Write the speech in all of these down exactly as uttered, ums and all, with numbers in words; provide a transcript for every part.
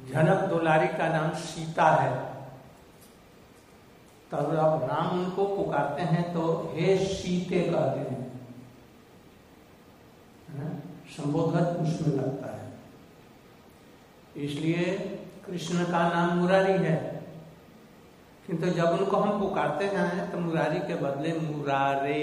जनक दुलारी का नाम सीता है, तब अब राम उनको पुकारते हैं तो हे सीते कहते हैं, संबोधन उसमें लगता है। इसलिए कृष्ण का नाम मुरारी है, किंतु जब उनको हम पुकारते हैं तो मुरारी के बदले मुरारे।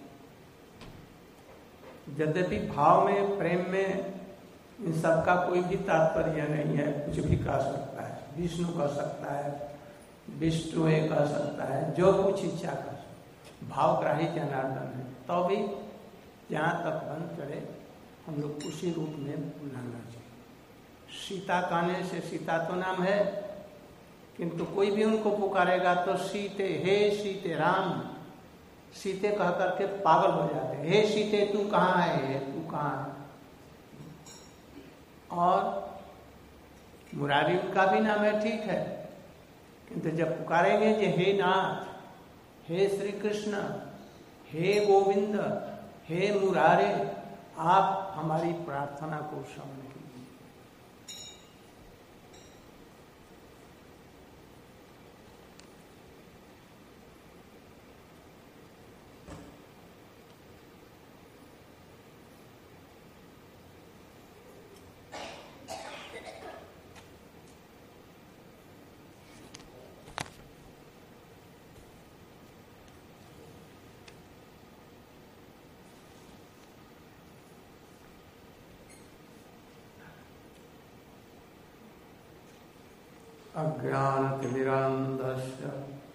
यद्यपि भाव में, प्रेम में इन सबका कोई भी तात्पर्य नहीं है, कुछ भी कह सकता है, विष्णु कह सकता है, विष्णु कह सकता है, जो कुछ इच्छा कर सकता, भावग्राही जनार्दन है। तो भी जहाँ तक बन चढ़े हम लोग उसी रूप में बुलाना चाहिए। सीता कहने से, सीता तो नाम है, किंतु कोई भी उनको पुकारेगा तो सीते, हे सीते राम, सीते कह करके पागल हो जाते हैं। हे सीते तू कहाँ है, तू कहाँ है। और मुरारी उनका भी नाम है, ठीक है, किंतु जब पुकारेंगे कि हे नाथ, हे श्री कृष्ण, हे गोविंद, हे मुरारे, आप हमारी प्रार्थना को श्रवण कीजिए। अज्ञानतिमिरान्धस्य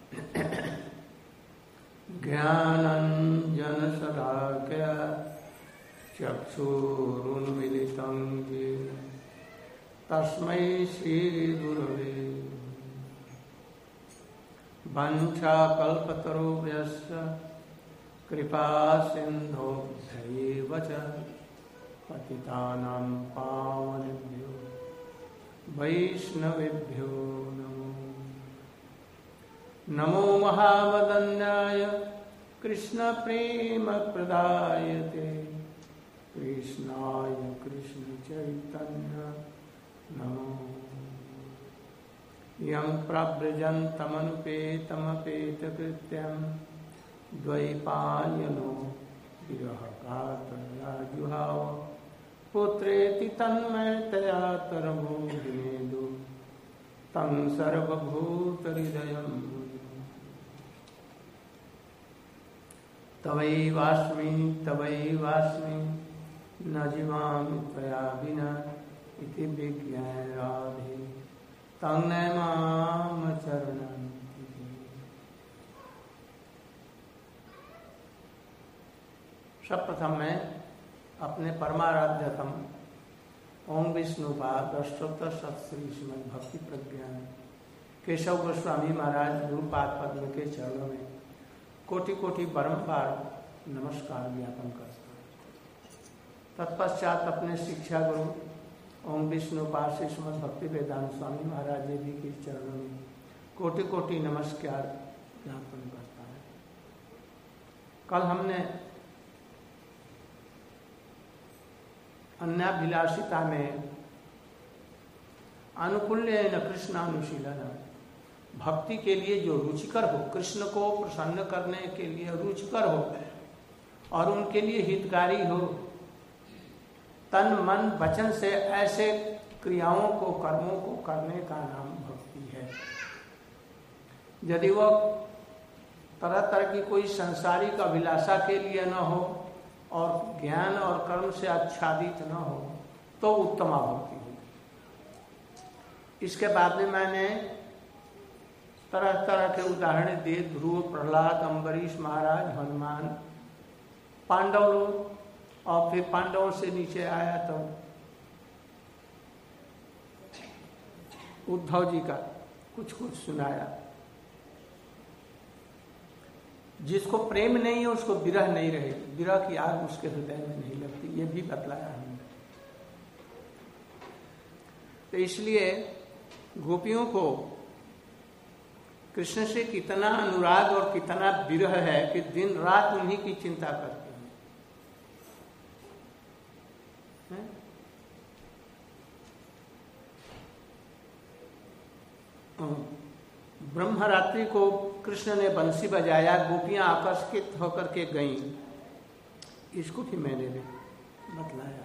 ज्ञानञ्जनशलाकया चक्षुरुन्मीलितं येन तस्मै श्रीगुरवे वञ्चाकल्पतरुभ्यश्च कृपासिन्धुभ्यैव च पतितानां पावनेभ्यो वैष्णवेभ्यो नमो नमो महावदन्याय कृष्ण प्रेम प्रदायते कृष्णाय कृष्ण चैतन्य नमो यं प्रव्रजन्तमनुपेतमपेतकृत्यं द्वैपायनो विरहकातया जुहाव पुत्रेति तन्मयतया तरमोऽग्नेदु तं सर्वभूतहृदयं तवैवास्मि तवैवास्मि न जीवामि त्वया विना इति विज्ञाय राधे तं नमाम चरणं। सर्वप्रथम मैं अपने परमाराध्यतम ओम विष्णुपाद अष्टोत्तर सतश्री श्रीमद् भक्ति प्रज्ञान केशव गोस्वामी महाराज गुरुपाद पद्म के चरणों में कोटि कोटि बारंबार नमस्कार ज्ञापन करता हूँ। तत्पश्चात अपने शिक्षा गुरु ओम विष्णुपाद श्री श्रीमद् भक्ति वेदांत स्वामी महाराज जी के चरणों में कोटि कोटि नमस्कार ज्ञापन करता है। कल हमने अन्याभिलाषिता में अनुकूल्येन कृष्णानुशीलन, भक्ति के लिए जो रुचिकर हो, कृष्ण को प्रसन्न करने के लिए रुचिकर हो और उनके लिए हितकारी हो, तन मन वचन से ऐसे क्रियाओं को, कर्मों को करने का नाम भक्ति है। यदि वह तरह तरह की कोई सांसारिक अभिलाषा के लिए न हो और ज्ञान और कर्म से आच्छादित न हो तो उत्तमा भक्ति हो। इसके बाद में मैंने तरह तरह के उदाहरण दिए, ध्रुव, प्रहलाद, अम्बरीश महाराज, हनुमान, पांडव लोग, और फिर पांडवों से नीचे आया तो उद्धव जी का कुछ कुछ सुनाया। जिसको प्रेम नहीं है उसको विरह नहीं रहेगी, विरह की आग उसके हृदय में नहीं लगती, ये भी बतलाया हमने। तो इसलिए गोपियों को कृष्ण से कितना अनुराग और कितना विरह है कि दिन रात उन्हीं की चिंता करते हैं। ब्रह्मरात्रि को कृष्ण ने बंसी बजाया, गोपियां आकर्षित होकर के गईं, इसको भी मैंने भी बतलाया।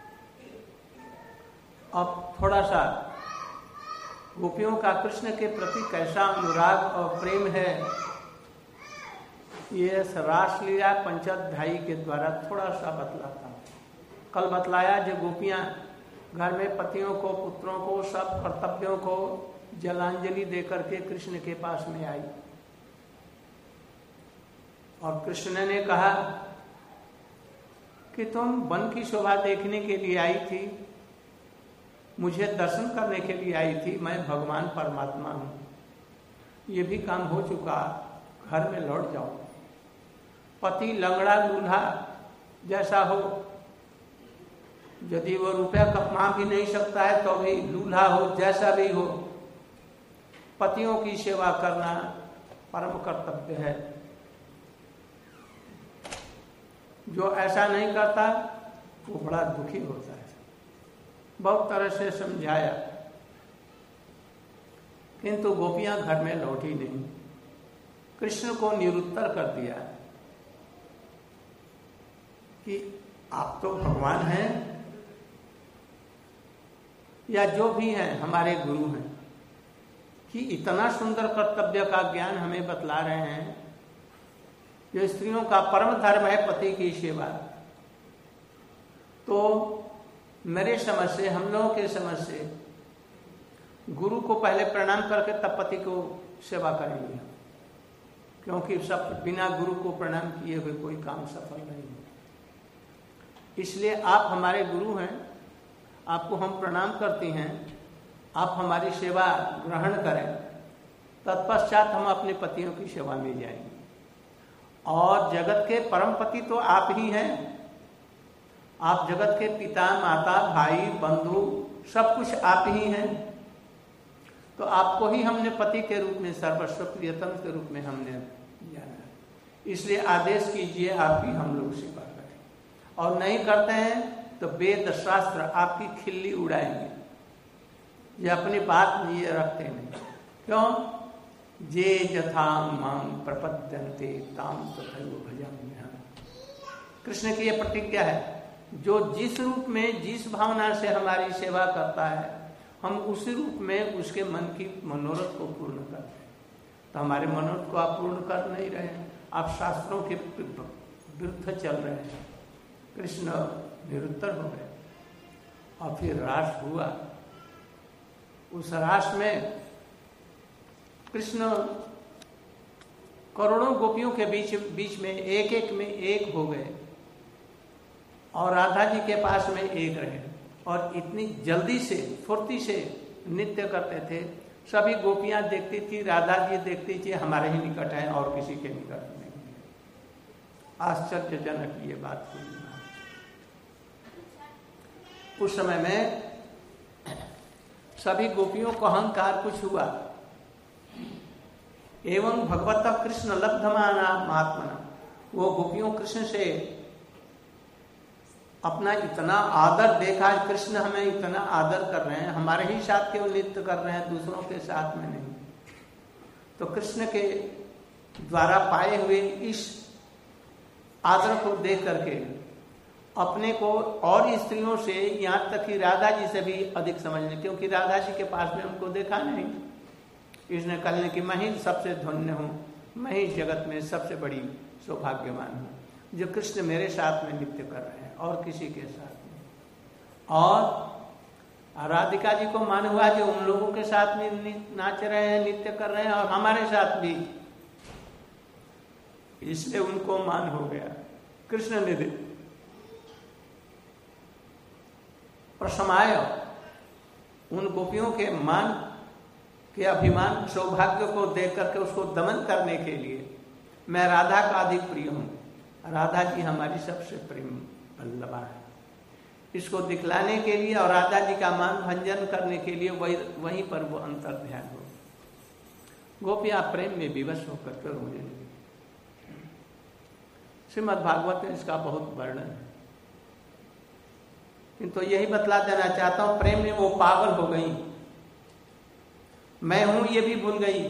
अब थोड़ा सा गोपियों का कृष्ण के प्रति कैसा अनुराग और प्रेम है, ये रासलीला पंचाध्यायी के द्वारा थोड़ा सा बतलाता हूँ। कल बतलाया जो गोपियां घर में पतियों को, पुत्रों को, सब कर्तव्यों को जलांजलि देकर के कृष्ण के पास में आई और कृष्ण ने कहा कि तुम वन की शोभा देखने के लिए आई थी, मुझे दर्शन करने के लिए आई थी, मैं भगवान परमात्मा हूं, ये भी काम हो चुका, घर में लौट जाओ। पति लंगड़ा लूल्हा जैसा हो, यदि वो रुपया कमा भी नहीं सकता है तो भी लूल्हा हो, जैसा भी हो, पतियों की सेवा करना परम कर्तव्य है। जो ऐसा नहीं करता वो बड़ा दुखी होता है। बहुत तरह से समझाया, किंतु गोपियां घर में लौटी नहीं, कृष्ण को निरुत्तर कर दिया कि आप तो भगवान हैं या जो भी हैं हमारे गुरु हैं, कि इतना सुंदर कर्तव्य का ज्ञान हमें बतला रहे हैं। जो स्त्रियों का परम धर्म है पति की सेवा, तो मेरे समझ से, हम लोगों के समझ से, गुरु को पहले प्रणाम करके तब पति को सेवा करेंगे, क्योंकि सब बिना गुरु को प्रणाम किए हुए कोई काम सफल नहीं है। इसलिए आप हमारे गुरु हैं, आपको हम प्रणाम करते हैं, आप हमारी सेवा ग्रहण करें, तत्पश्चात हम अपने पतियों की सेवा में जाएंगे। और जगत के परम पति तो आप ही हैं, आप जगत के पिता, माता, भाई, बंधु, सब कुछ आप ही हैं। तो आपको ही हमने पति के रूप में, सर्वस्व प्रियतम के रूप में हमने जाना है। इसलिए आदेश कीजिए, आप ही हम लोग सेवा करें, और नहीं करते हैं तो वेद शास्त्र आपकी खिल्ली उड़ाएंगे। ये अपनी बात में ये रखते नहीं। क्यों? जे यथाम माम प्रपद्यन्ते ताम तथैव भजाम्यहम्। कृष्ण की ये प्रतिज्ञा है, जो जिस रूप में, जिस भावना से हमारी सेवा करता है, हम उसी रूप में उसके मन की मनोरथ को पूर्ण करते हैं। तो हमारे मनोरथ को आप पूर्ण कर नहीं रहे हैं, आप शास्त्रों के विरुद्ध चल रहे हैं। कृष्ण निरुत्तर हो गए और फिर रास हुआ। उस रास में कृष्ण करोड़ों गोपियों के बीच बीच में एक एक में एक हो गए और राधा जी के पास में एक रहे, और इतनी जल्दी से, फुर्ती से नृत्य करते थे। सभी गोपियां देखती थी, राधा जी देखती थी, हमारे ही निकट है और किसी के निकट नहीं है। आश्चर्यजनक ये बात हुई। उस समय में सभी गोपियों को अहंकार कुछ हुआ। एवं भगवता कृष्ण लब्धमाना महात्मना, वो गोपियों कृष्ण से अपना इतना आदर देखा, कृष्ण हमें इतना आदर कर रहे हैं, हमारे ही साथ केवल नृत्य कर रहे हैं, दूसरों के साथ में नहीं। तो कृष्ण के द्वारा पाए हुए इस आदर को देख करके अपने को और स्त्रियों से, यहाँ तक कि राधा जी से भी अधिक समझने, क्योंकि राधा जी के पास में उनको देखा नहीं। इसने कहने कि मैं ही सबसे धन्य हूँ, मैं ही जगत में सबसे बड़ी सौभाग्यवान हूँ जो कृष्ण मेरे साथ में नृत्य कर रहे हैं और किसी के साथ में। और राधिका जी को मान हुआ जो उन लोगों के साथ में नाच रहे हैं, नृत्य कर रहे हैं, और हमारे साथ भी, इसलिए उनको मान हो गया। कृष्ण ने प्रसमाय उन गोपियों के मान के अभिमान, सौभाग्य को देख करके उसको दमन करने के लिए, मैं राधा का अधिक प्रिय हूं, राधा जी हमारी सबसे प्रेम वल्लभा है, इसको दिखलाने के लिए और राधा जी का मान भंजन करने के लिए वही वहीं पर वो अंतर ध्यान हो। गोपियां प्रेम में विवश होकर के रोने लगी। श्रीमद् भागवत में इसका बहुत वर्णन है, किंतु यही बतला देना चाहता हूं, प्रेम में वो पागल हो गई मैं हूं ये भी भूल गई,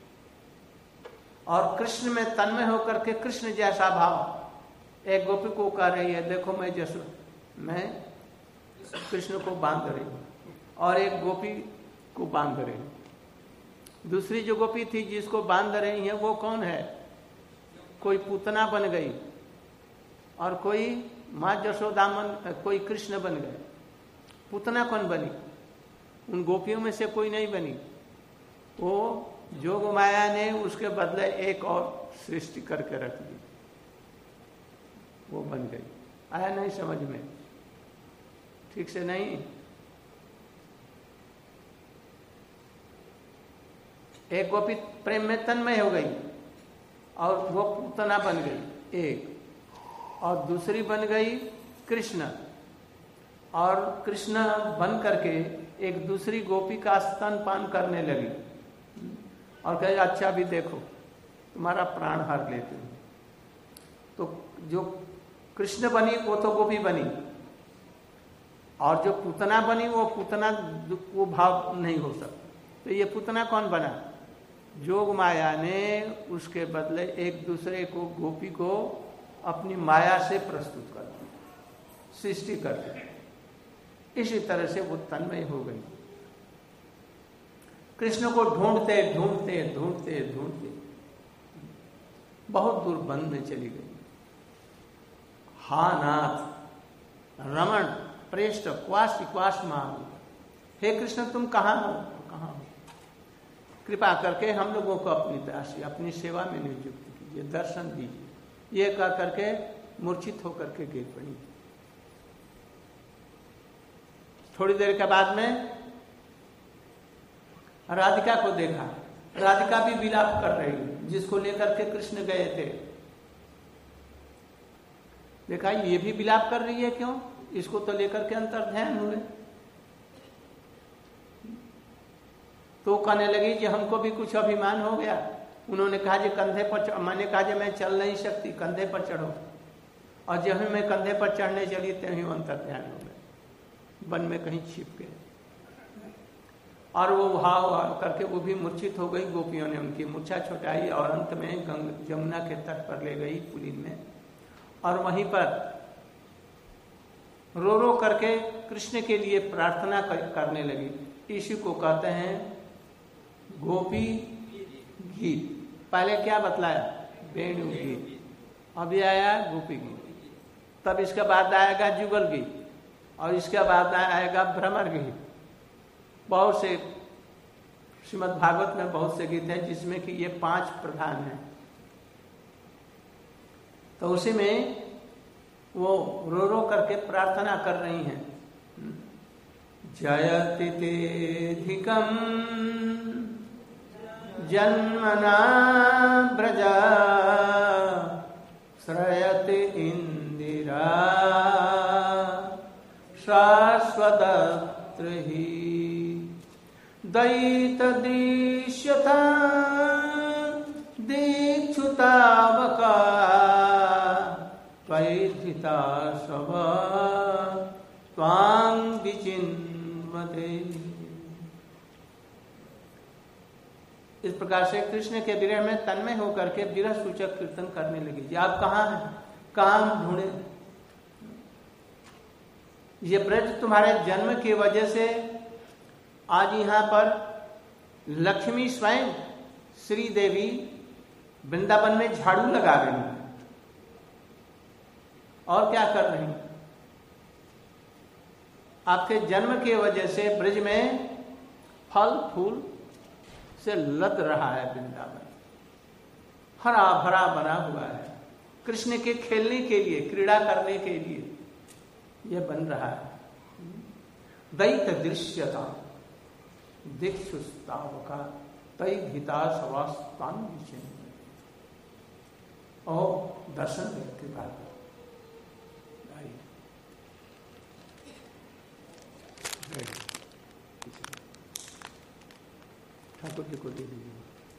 और कृष्ण में तन्मय होकर के कृष्ण जैसा भाव। एक गोपी को कह रही है देखो मैं जसो मैं कृष्ण को बांध रही हूं, और एक गोपी को बांध रही हूं। दूसरी जो गोपी थी जिसको बांध रही है वो कौन है? कोई पूतना बन गई और कोई माँ जशोदा मन, कोई कृष्ण बन गए। पूतना कौन बनी? उन गोपियों में से कोई नहीं बनी, वो जोग माया ने उसके बदले एक और सृष्टि करके रख दी, वो बन गई। आया नहीं समझ में? ठीक से नहीं। एक गोपी प्रेम में तन्मय हो गई और वो पूतना बन गई एक, और दूसरी बन गई कृष्ण, और कृष्ण बन करके एक दूसरी गोपी का स्तनपान करने लगी और कहे अच्छा भी देखो तुम्हारा प्राण हर लेते हैं। तो जो कृष्ण बनी वो तो गोपी बनी, और जो पूतना बनी वो पूतना वो भाव नहीं हो सकता। तो ये पूतना कौन बना? जोग माया ने उसके बदले एक दूसरे को गोपी को अपनी माया से प्रस्तुत कर दिया, सृष्टि कर दी। इसी तरह से वो तन्मय हो गई। कृष्ण को ढूंढते ढूंढते ढूंढते ढूंढते बहुत दूर वन में चली गई। हा नाथ रमण प्रेष्ठ क्वास क्वास मांग, हे कृष्ण तुम कहाँ हो? कहाँ हो? कृपा करके हम लोगों को अपनी दासी अपनी सेवा में नियुक्त कीजिए, दर्शन दीजिए। ये कह करके मूर्छित होकर के गिर पड़ी। थोड़ी देर के बाद में राधिका को देखा, राधिका भी विलाप कर रही, जिसको लेकर के कृष्ण गए थे। देखा ये भी विलाप कर रही है, क्यों? इसको तो लेकर के अंतर ध्यान हुए। तो कहने लगी कि हमको भी कुछ अभिमान हो गया। उन्होंने कहा जी कंधे पर, मैंने कहा जी मैं चल नहीं सकती, कंधे पर चढ़ो। और जब मैं कंधे पर चढ़ने चली तभी अंतर ध्यान हो गए, वन में कहीं छिप गए। और वो भाव करके वो भी मूर्छित हो गई। गोपियों ने उनकी मूर्छा छुटाई और अंत में गंग जमुना के तट पर ले गई पुलिन में, और वहीं पर रो रो करके कृष्ण के लिए प्रार्थना करने लगी। इसी को कहते हैं गोपी गीत। पहले क्या बतलाया? वेणु गीत। अभी आया गोपी गीत, तब इसके बाद आएगा जुगल गीत, और इसके बाद आएगा भ्रमर गीत। बहुत से श्रीमद् भागवत में बहुत से गीत हैं जिसमें कि ये पांच प्रधान हैं। तो उसी में वो रो रो करके प्रार्थना कर रही हैं। जयति तेधिकम जन्मना ब्रजा श्रयति इंदिरा शाश्वतत्र ही दयित दृश्यता दीक्षुतावका त्वयिता सब त्वां विचिन्वते। इस प्रकार से कृष्ण के विरह में तन्मय होकर के विरह सूचक कीर्तन करने लगी। जी आप कहाँ हैं? काम ढूंढे। ये ब्रज तुम्हारे जन्म की वजह से आज यहाँ पर लक्ष्मी स्वयं श्री देवी वृंदावन में झाड़ू लगा रही है। और क्या कर रही? आपके जन्म की वजह से ब्रज में फल फूल से लद रहा है वृंदावन, हरा भरा बना हुआ है। कृष्ण के खेलने के लिए, क्रीड़ा करने के लिए यह बन रहा है। दैत दृश्यता दीक्षुस्तावका तय हिता सवास्तान विचिन। और दर्शन के बाद ठाकुर जी को दे दीजिए।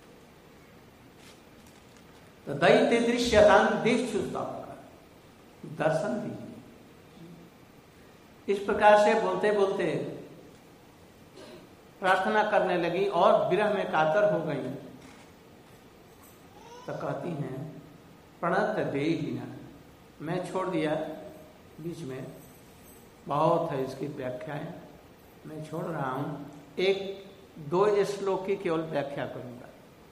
तो दैत्य दृश्यतान दीक्षुस्तावका, दर्शन दीजिए। इस प्रकार से बोलते बोलते प्रार्थना करने लगी और विरह में कातर हो गई। तो कहती हैं प्रणत देहिना, मैं छोड़ दिया बीच में, बहुत है इसकी व्याख्याएं, मैं छोड़ रहा हूं, एक दो श्लोक की केवल व्याख्या करूंगा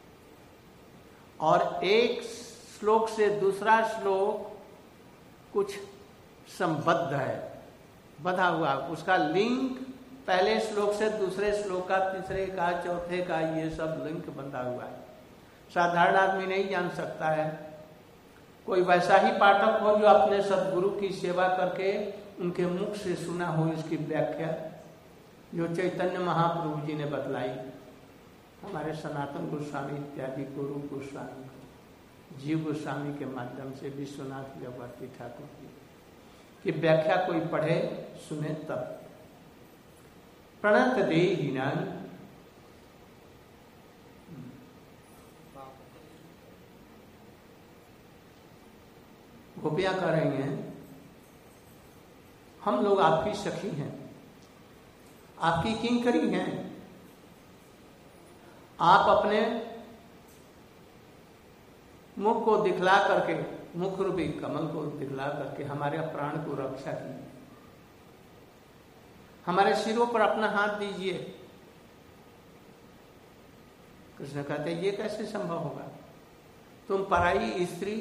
और एक श्लोक से दूसरा श्लोक कुछ संबद्ध है, बधा हुआ, उसका लिंक पहले श्लोक से दूसरे श्लोक का, तीसरे का, चौथे का, ये सब लिंक बंधा हुआ है। साधारण आदमी नहीं जान सकता है। कोई वैसा ही पाठक हो जो अपने सदगुरु की सेवा करके उनके मुख से सुना हो इसकी व्याख्या, जो चैतन्य महाप्रभु जी ने बतलाई, हमारे सनातन गोस्वामी इत्यादि गुरु गोस्वामी, जीव गोस्वामी के माध्यम से, विश्वनाथ जगवर्ती ठाकुर जी की व्याख्या कोई पढ़े सुने तब। प्रणत देहिना, गोपियां कह रही हैं हम लोग आपकी सखी हैं, आपकी किंकरी हैं, आप अपने मुख को दिखला करके, मुख रूपी कमल को दिखला करके हमारे प्राण को रक्षा की, हमारे सिरों पर अपना हाथ दीजिए। कृष्ण कहते ये कैसे संभव होगा, तुम पराई स्त्री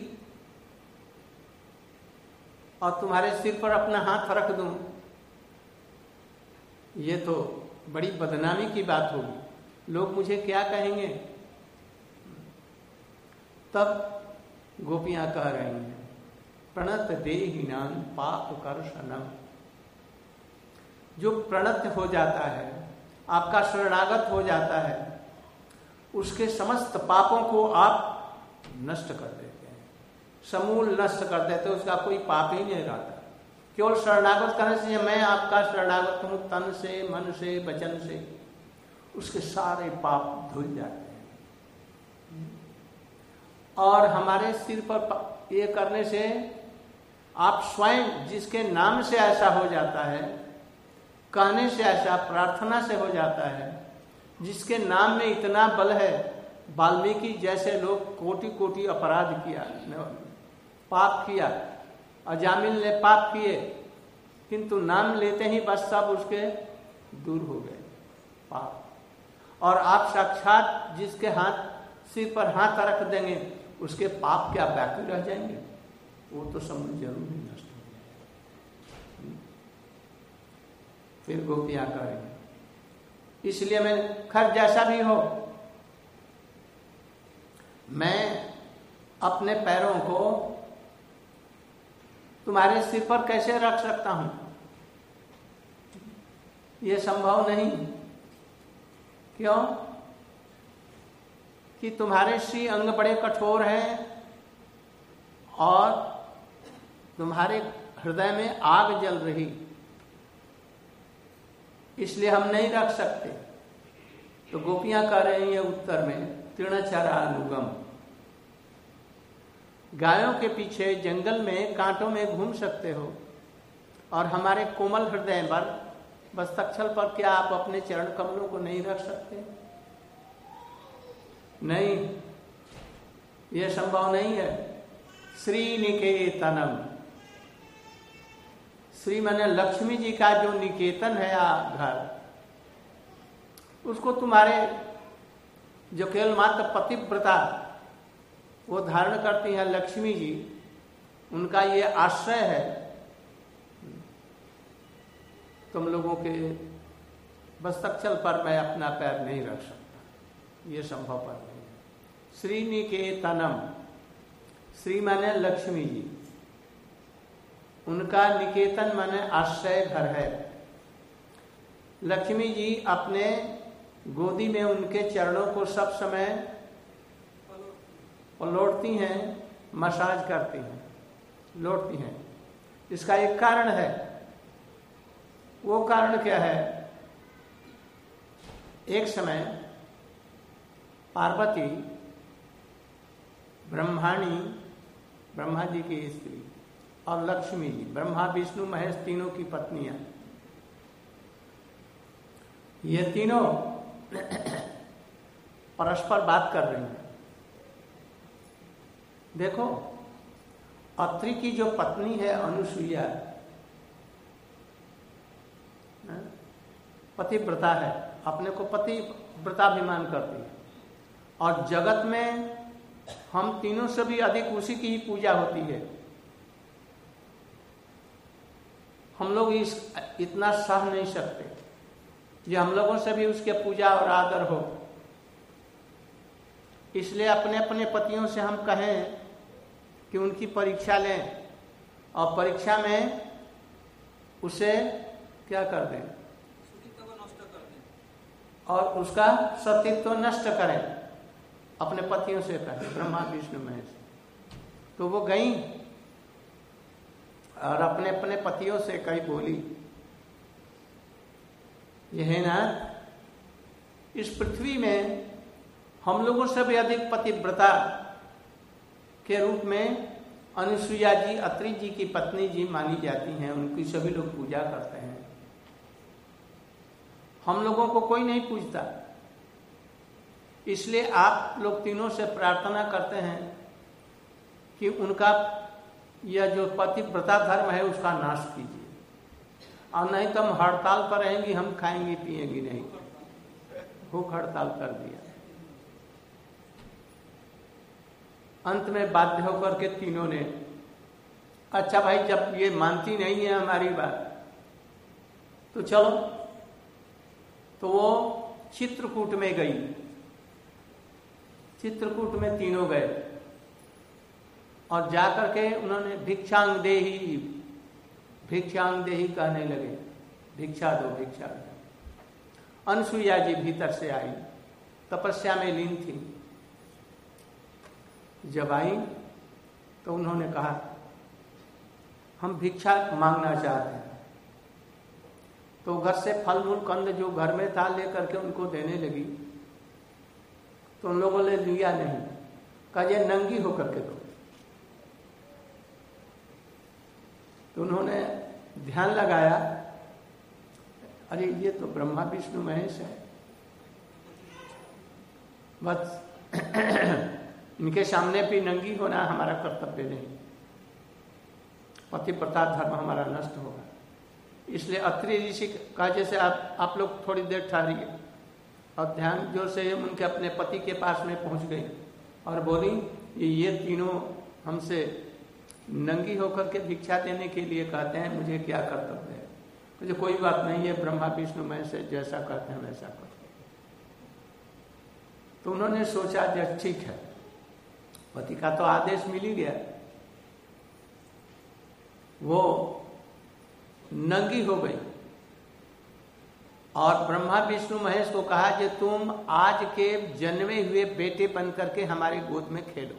और तुम्हारे सिर पर अपना हाथ रख दूं, ये तो बड़ी बदनामी की बात होगी, लोग मुझे क्या कहेंगे। तब गोपियां कह रही हैं प्रणत देहिनां पाप कर्षणम, जो प्रणत हो जाता है, आपका शरणागत हो जाता है, उसके समस्त पापों को आप नष्ट कर देते हैं, समूल नष्ट कर देते हैं, उसका कोई पाप ही नहीं रहता। केवल शरणागत करने से, मैं आपका शरणागत हूं तन से, मन से, वचन से, उसके सारे पाप धुल जाते हैं। और हमारे सिर पर ये करने से आप स्वयं, जिसके नाम से ऐसा हो जाता है, कहने से ऐसा, प्रार्थना से हो जाता है, जिसके नाम में इतना बल है, वाल्मीकि जैसे लोग कोटि कोटि अपराध किया, पाप किया, अजामिल ने पाप किए, किंतु नाम लेते ही बस सब उसके दूर हो गए पाप। और आप साक्षात जिसके हाथ, सिर पर हाथ रख देंगे, उसके पाप क्या बाकी रह जाएंगे, वो तो समझ जरूर ही नष्ट हो जाएगा। फिर गोपियां करेंगे, इसलिए मैं खैर जैसा भी हो, मैं अपने पैरों को तुम्हारे सिर पर कैसे रख सकता हूं, यह संभव नहीं। क्यों? कि तुम्हारे श्री अंग बड़े कठोर हैं और तुम्हारे हृदय में आग जल रही, इसलिए हम नहीं रख सकते। तो गोपियां कह रही हैं उत्तर में तृणचरानुगम, गायों के पीछे जंगल में कांटों में घूम सकते हो, और हमारे कोमल हृदय पर, वस्तक्षल पर क्या आप अपने चरण कमलों को नहीं रख सकते? नहीं, यह संभव नहीं है। श्री निकेतनम, श्री माने लक्ष्मी जी का जो निकेतन है घर, उसको तुम्हारे जो केवल मात्र पतिव्रता वो धारण करती हैं लक्ष्मी जी, उनका ये आश्रय है, तुम लोगों के वस्तक्षल पर मैं अपना पैर नहीं रख सकता, ये संभव पर नहीं है। श्री निकेतनम, श्री माने लक्ष्मी जी, उनका निकेतन माने आश्रय घर है। लक्ष्मी जी अपने गोदी में उनके चरणों को सब समय लौटती हैं, मसाज करती हैं, लौटती हैं। इसका एक कारण है। वो कारण क्या है? एक समय पार्वती ब्रह्माणी, ब्रह्मा जी की स्त्री, और लक्ष्मी जी, ब्रह्मा विष्णु महेश तीनों की पत्नियां, ये तीनों परस्पर बात कर रही हैं। देखो, अत्रि की जो पत्नी है अनुसुईया, पतिव्रता है, अपने को पतिव्रताभिमान करती है, और जगत में हम तीनों से भी अधिक उसी की ही पूजा होती है। हम लोग इस इतना सह नहीं सकते जो हम लोगों से भी उसके पूजा और आदर हो। इसलिए अपने अपने पतियों से हम कहें कि उनकी परीक्षा लें और परीक्षा में उसे क्या कर दें, और उसका सतीत्व नष्ट करें। अपने पतियों से कहें, ब्रह्मा विष्णु महेश। तो वो गई और अपने अपने पतियों से कही, बोली, यह है ना, इस पृथ्वी में हम लोगों से भी अधिक पतिव्रता के रूप में अनुसुईया जी, अत्रि जी की पत्नी जी मानी जाती हैं। उनकी सभी लोग पूजा करते हैं। हम लोगों को कोई नहीं पूजता। इसलिए आप लोग तीनों से प्रार्थना करते हैं कि उनका यह जो पतिव्रता धर्म है उसका नाश कीजिए, और नहीं तो हम हड़ताल पर रहेंगी, हम खाएंगी पिएंगी नहीं। भूख हड़ताल कर दिया। अंत में बाध्य होकर के तीनों ने, अच्छा भाई, जब ये मानती नहीं है हमारी बात तो चलो। तो वो चित्रकूट में गई। चित्रकूट में तीनों गए और जाकर के उन्होंने भिक्षांग देही भिक्षांग देही कहने लगे, भिक्षा दो, भिक्षा दो। अनुसुईया जी भीतर से आई, तपस्या में लीन थी। जब आई तो उन्होंने कहा, हम भिक्षा मांगना चाहते हैं। तो घर से फल मूल कंद जो घर में था लेकर के उनको देने लगी। तो उन लोगों ने लिया नहीं, कहा ये नंगी होकर के दो। तो उन्होंने ध्यान लगाया, अरे ये तो ब्रह्मा विष्णु महेश है, बस इनके सामने भी नंगी होना हमारा कर्तव्य नहीं, पतिव्रता धर्म हमारा नष्ट होगा। इसलिए अत्रि ऋषि का जैसे आप आप लोग थोड़ी देर ठहरिए, और ध्यान जोर से उनके अपने पति के पास में पहुंच गई और बोली, ये तीनों हमसे नंगी होकर के भिक्षा देने के लिए कहते हैं, मुझे क्या कर्तव्य है? मुझे कोई बात नहीं है, ब्रह्मा विष्णु महेश से जैसा कहते हैं वैसा करते हैं। तो उन्होंने सोचा जब ठीक है, पति का तो आदेश मिल ही गया, वो नंगी हो गई और ब्रह्मा विष्णु महेश को कहा कि तुम आज के जन्मे हुए बेटे बन करके हमारे गोद में खेलो।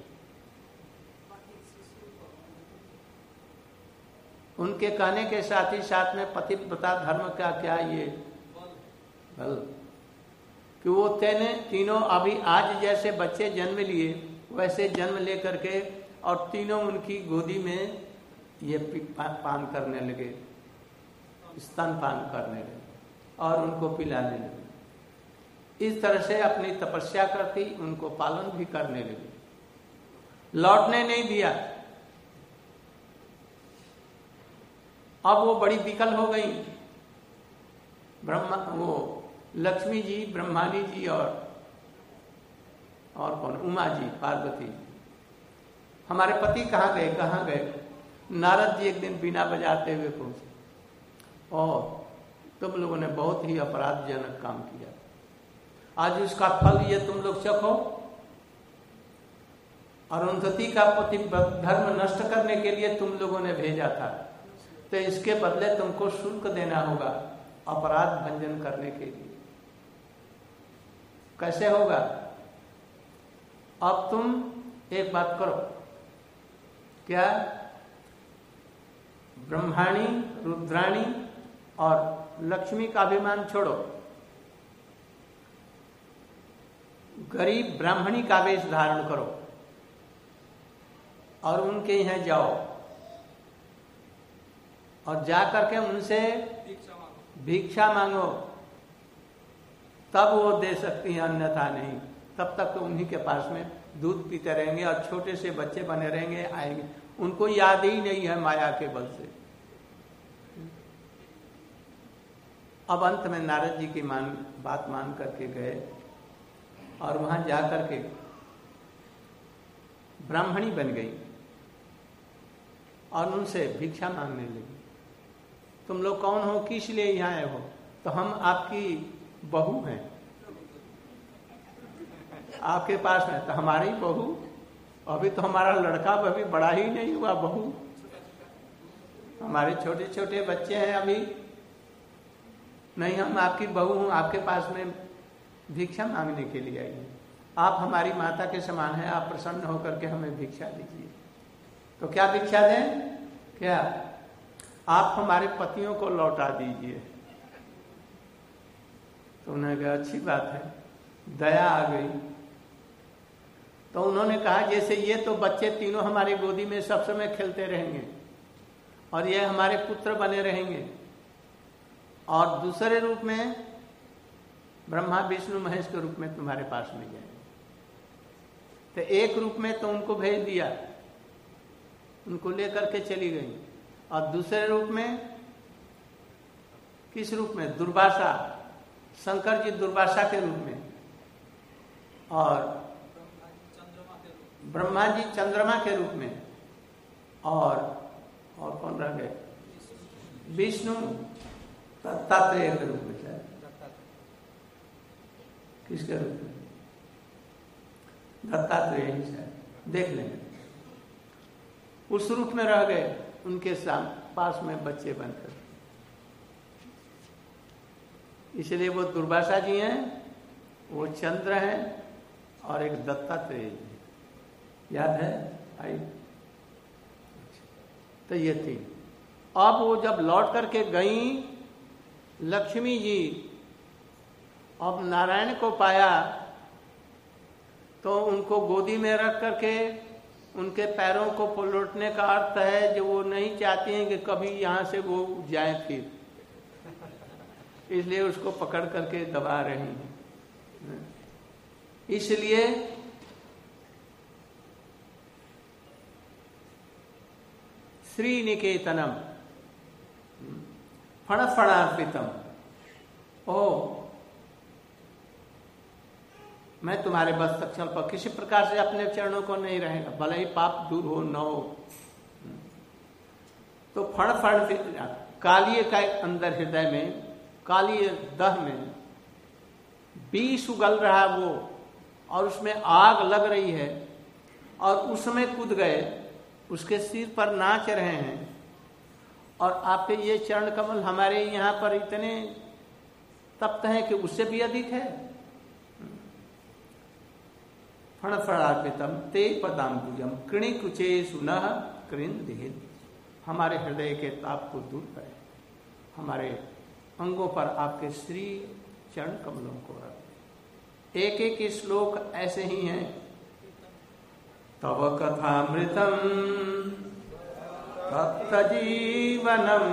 उनके कहने के साथ ही साथ में पतिव्रता धर्म का क्या ये बल कि वो तेने तीनों अभी आज जैसे बच्चे जन्म लिए वैसे जन्म लेकर के, और तीनों उनकी गोदी में ये पान करने लगे, स्तन पान करने लगे और उनको पिलाने लगे। इस तरह से अपनी तपस्या करती, उनको पालन भी करने लगी, लौटने नहीं दिया। अब वो बड़ी विकल हो गई। ब्रह्मा वो लक्ष्मी जी, ब्रह्मानी जी और और कौन, उमा जी, पार्वती जी। हमारे पति कहाँ गए कहाँ गए? नारद जी एक दिन बीना बजाते हुए पहुंचे, और तुम लोगों ने बहुत ही अपराधजनक काम किया, आज उसका फल ये तुम लोग चखो। अरुंधति का पति धर्म नष्ट करने के लिए तुम लोगों ने भेजा था, तो इसके बदले तुमको शुल्क देना होगा अपराध भंजन करने के लिए। कैसे होगा? अब तुम एक बात करो, क्या ब्रह्माणी, रुद्राणी और लक्ष्मी का अभिमान छोड़ो, गरीब ब्राह्मणी का वेश धारण करो और उनके यहाँ जाओ और जा करके उनसे भिक्षा मांगो। तब वो दे सकती हैं, अन्यथा नहीं। तब तक तो उन्हीं के पास में दूध पीते रहेंगे और छोटे से बच्चे बने रहेंगे, आएंगे, उनको याद ही नहीं है माया के बल से। अब अंत में नारद जी की मान बात मान करके गए और वहां जाकर के ब्राह्मणी बन गई और उनसे भिक्षा मांगने लगी। तुम लोग कौन हो, किस लिए यहाँ आए हो? तो हम आपकी बहू हैं, आपके पास में। तो हमारी बहू, अभी तो हमारा लड़का अभी बड़ा ही नहीं हुआ, बहू हमारे छोटे छोटे बच्चे हैं अभी। नहीं, हम आपकी बहू हूं, आपके पास में भिक्षा मांगने के लिए आई हैं। आप हमारी माता के समान हैं, आप प्रसन्न होकर के हमें भिक्षा दीजिए। तो क्या भिक्षा दें? क्या आप हमारे पतियों को लौटा दीजिए। तो उन्होंने कहा अच्छी बात है, दया आ गई। तो उन्होंने कहा जैसे ये तो बच्चे तीनों हमारी गोदी में सब समय खेलते रहेंगे और ये हमारे पुत्र बने रहेंगे, और दूसरे रूप में ब्रह्मा विष्णु महेश के रूप में तुम्हारे पास में जाएंगे। तो एक रूप में तो उनको भेज दिया, उनको लेकर के चली गई, और दूसरे रूप में, किस रूप में? दुर्वासा, शंकर जी दुर्वासा के रूप में, और ब्रह्मा जी चंद्रमा के रूप में, और और कौन रह गए? विष्णु दत्तात्रेय के रूप में। शायद किसके रूप में? दत्तात्रेय ही शायद, देख लेंगे। उस रूप में रह गए उनके पास में बच्चे बनकर। इसलिए वो दुर्वासा जी हैं, वो चंद्र हैं, और एक दत्तात्रेय जी, याद है? आई। तो ये थी। अब वो जब लौट करके गई लक्ष्मी जी, अब नारायण को पाया तो उनको गोदी में रख करके उनके पैरों को पलटने का अर्थ है जो वो नहीं चाहती हैं कि कभी यहाँ से वो जाए फिर, इसलिए उसको पकड़ करके दबा रही हैं। इसलिए श्री निकेतनम फण फणार्पितम, ओ मैं तुम्हारे बस तक चल पर किसी प्रकार से अपने चरणों को नहीं रहेगा, भले ही पाप दूर हो न हो। तो फण फण कालिए का अंदर हृदय में, कालिए दह में बीस उगल रहा वो, और उसमें आग लग रही है, और उसमें कूद गए, उसके सिर पर नाच रहे हैं, और आपके ये चरण कमल हमारे यहाँ पर इतने तप्त हैं कि उससे भी अधिक है। फण फणार्पितम ते पदाम्बुजम कृणि कुचे सुनः कृंदिहित, हमारे हृदय के ताप को दूर करें, हमारे अंगों पर आपके श्री चरण कमलों को रखें। एक एक श्लोक ऐसे ही हैं। तव कथामृतम तप्त जीवनम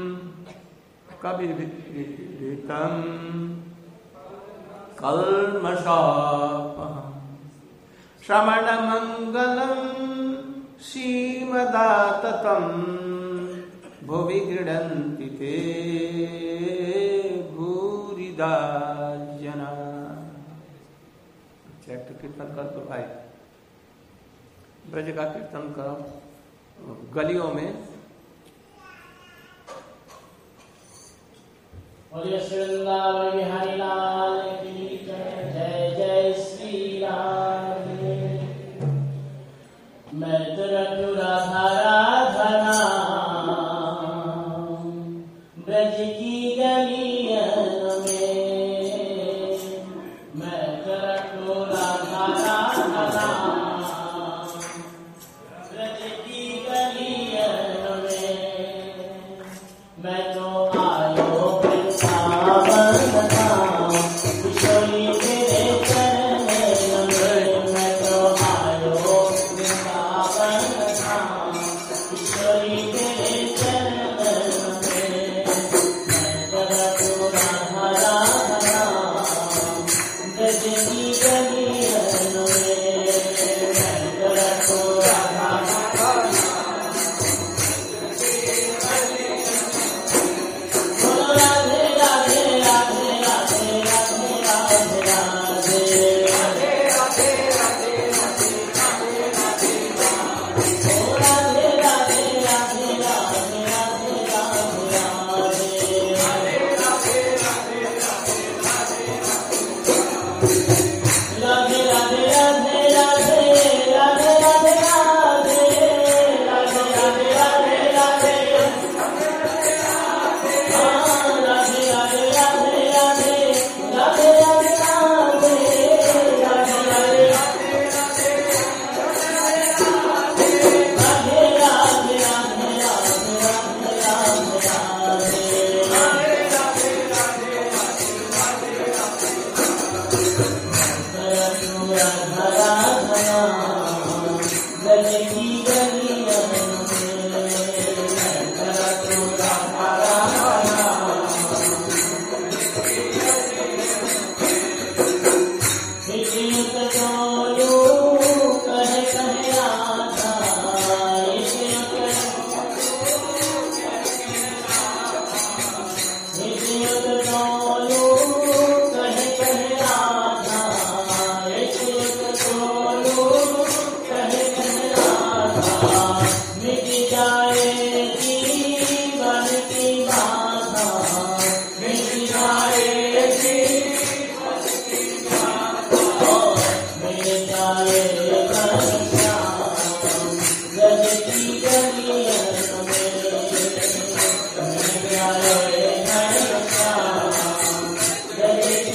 कविभितम कल्मषापहम् श्रवण मंगलम श्रीमदाततम भुवि गृह्णन्ति ते भूरिदा जना। चैप्टर कीर्तन कर दो भाई, ब्रज का कीर्तन करो गलियों में। वृंदावन बिहारी लाल की जय, जय जय श्री राम। मैं तुरा तुरा राधा नाम ब्रज की गलियन में, मैं तुरा तुरा राधा नाम ब्रज की गलियन में, मैं तो आयो वृंदावन धाम किशोरी तेरे चरण में, मैं तो आयो वृंदावन धाम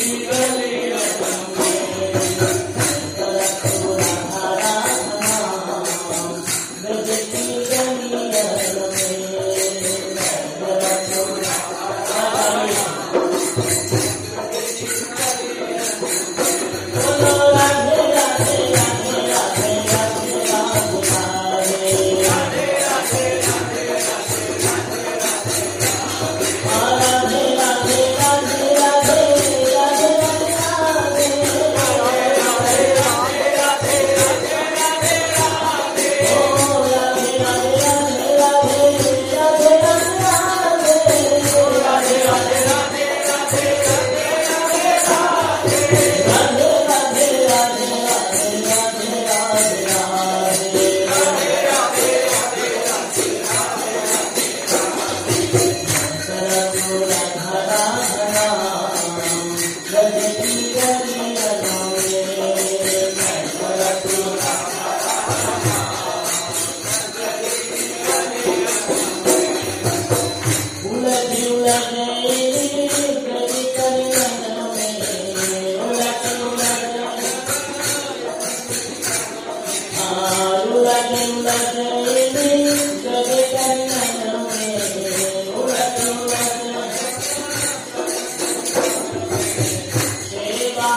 सेवा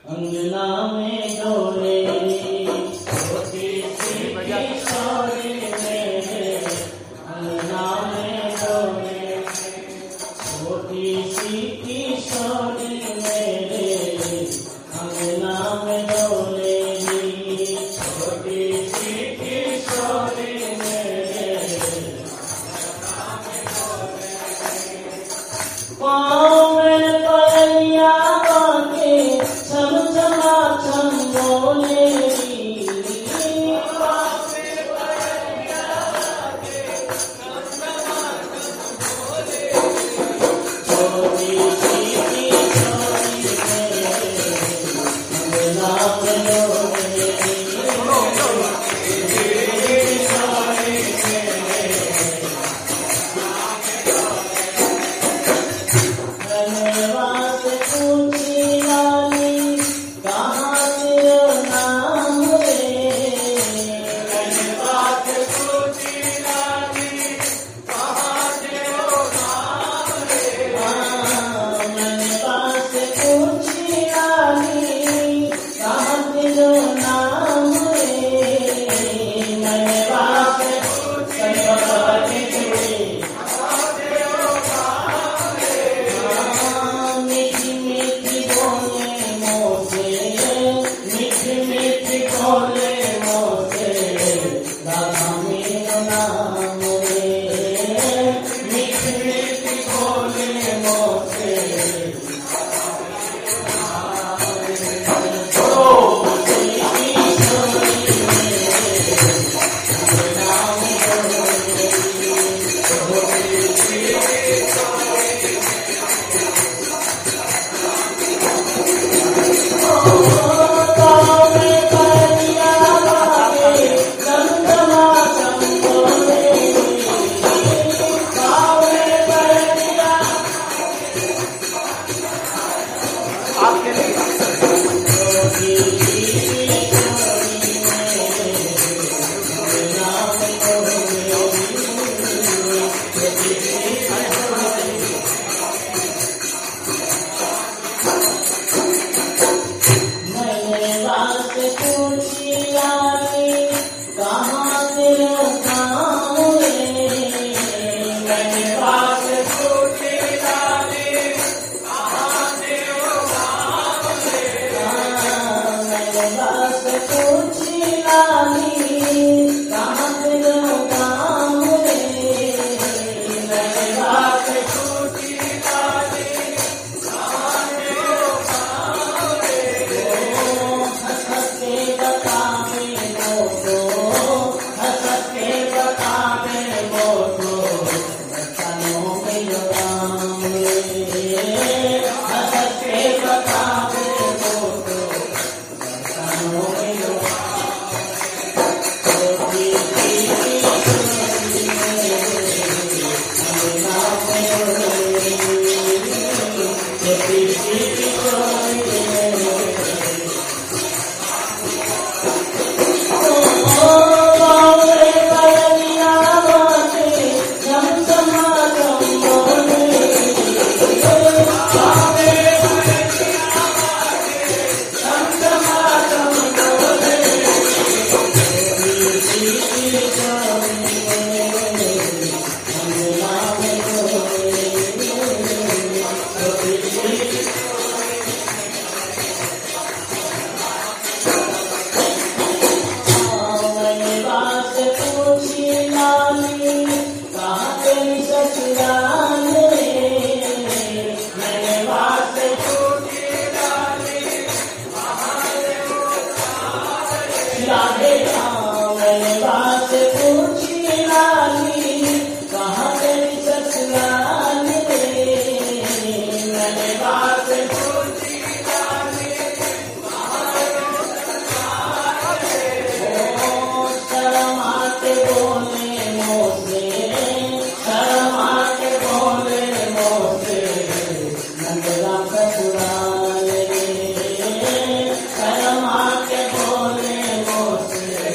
अंगना में डोलेगी छोटी सी किशोरी मेरे, अंगना में डोलेगी छोटी सी किशोरी मेरे, अंगना में डोलेगी छोटी सी किशोरी मेरे, पाँव में पलिया बांधे छम छमा छम बोलेगी, पाँव में पलिया बांधे छम छमा छम बोलेगी, छोटी सी किशोरी मेरे, अंगना में डोलेगी धन्यवाद पूछी लाली कहाँ तेरा नाम रे, धन्यवाद पूछी लाली कहाँ तेरा नाम रे, धन्यवाद पूछी लाली कहाँ तेरा नाम रे, धन्यवाद धन्यवाद मीठी मीठी बोले मोसे, मीठी मीठी बोले मोसे, राधा मेरा नाम रे, मीठी मीठी बोले मोसे, आपके लिए मैंने बात पूछी लाली कहाँ तेरा नाम रे, मैंने बात पूछी लाली कहाँ तेरा नाम रे, मैंने बात पूछी लाली कहाँ तेरा नाम रे, मैंने बात पूछी लाली कहाँ तेरा नाम रे, हंस हंस के बतावे वो तो, हंस हंस के बतावे वो तो, बच्चों में जो राम रे, हंस हंस के बतावे वो तो, बच्चों में जो छोटी सी किशोरी मेरे, अंगना में डोलेगी छोटी सी किशोरी मेरे, पाँव में पलिया बांधे छम छमा छम बोलेगी, पाँव में पलिया बांधे छम छमा छम बोलेगी, छोटी सी किशोरी मेरे, अंगना में डोलेगी छोटी सी मैंने बात पूछी लाली कहाँ तेरी ससुराल रे, मैंने बात पूछी लाली कहाँ राधे राम, मैंने बात पूछी लाली कहाँ तेरी ससुराल रे, मैंने बात पूछी लाली शर्म आके बोले मोसे, शर्म आके बोले मोसे, नंदला ससुराल रे, शर्म आके बोले मोसे,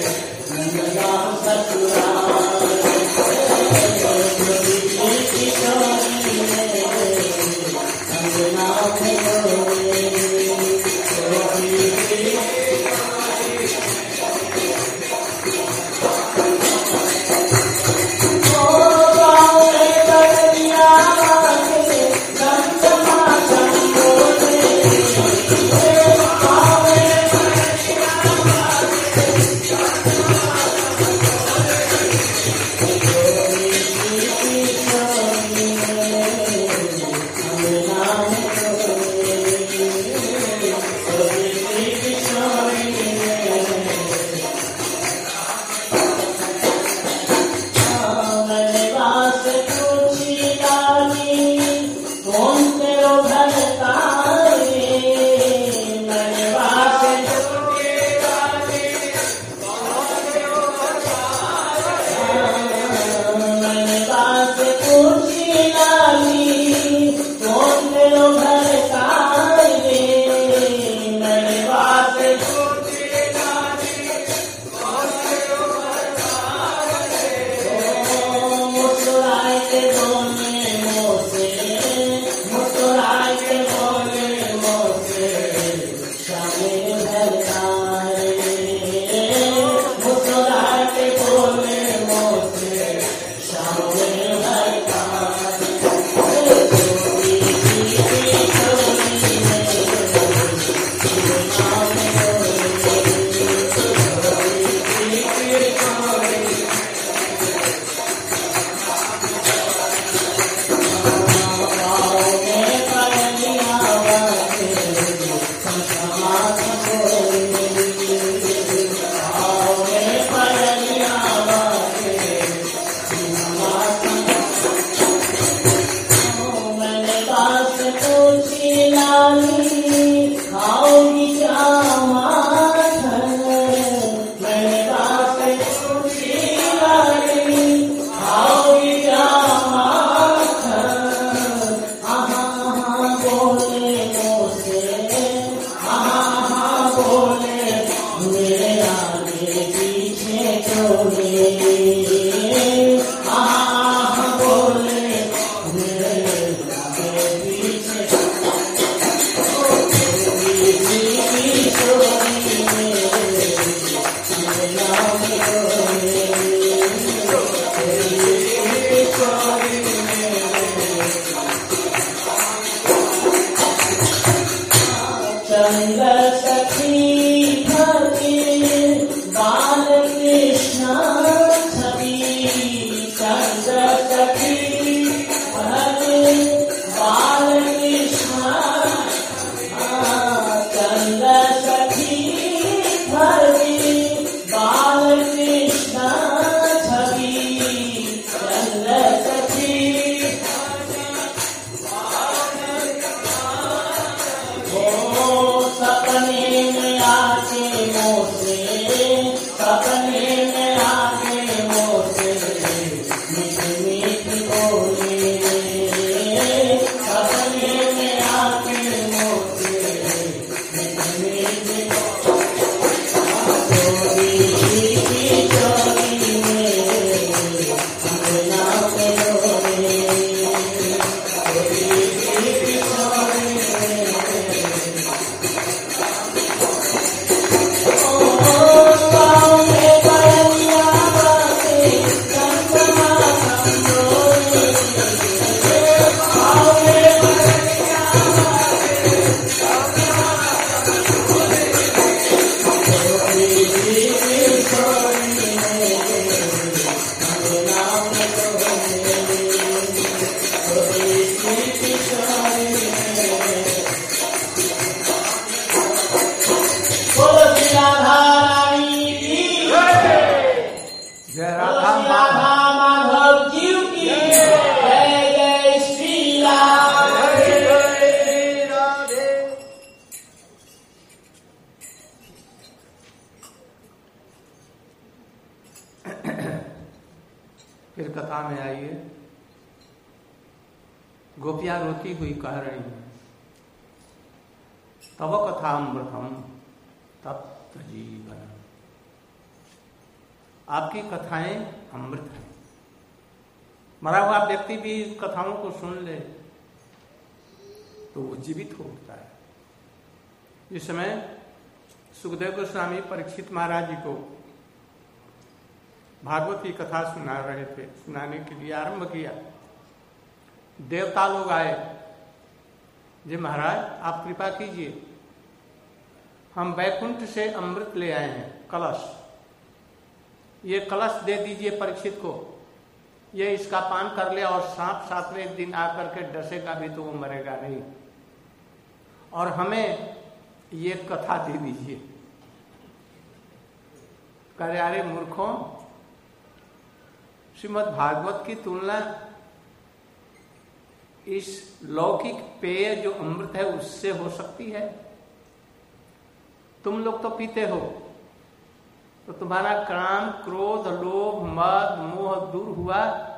सखी भक्ति बाल कृष्ण छवि चंद्र सखी भक्ति बाल कृष्ण चंद्र सखी भक्ति बाल कृष्ण छवि चंद्र सखी सपने में आके मोसे सपने में आके मोसे मीठी मीठी बोले सपने में आके मोसे मीठी मीठी चोरी की चोरी में अंगना पे डोले चोरी की चोरी फिर कथा में आइए, गोपियां रोती हुई कह रही हैं, तव कथामृतम तप्त जीवन। आपकी कथाएं अमृत हैं। मरा हुआ व्यक्ति भी कथाओं को सुन ले तो वो जीवित हो उठता है। इस समय सुखदेव गोस्वामी परीक्षित महाराज जी को भागवत की कथा सुना रहे थे, सुनाने के लिए आरंभ किया। देवता लोग आए, जी महाराज आप कृपा कीजिए, हम वैकुंठ से अमृत ले आए हैं, कलश, ये कलश दे दीजिए परीक्षित को, ये इसका पान कर ले और सांप सातवें दिन आकर के डसेगा भी तो वो मरेगा नहीं, और हमें ये कथा दे दीजिए। कह अरे मूर्खों, श्रीमद् भागवत की तुलना इस लौकिक पेय जो अमृत है उससे हो सकती है? तुम लोग तो पीते हो, तो तुम्हारा काम, क्रोध, लोभ, मद, मोह दूर हुआ।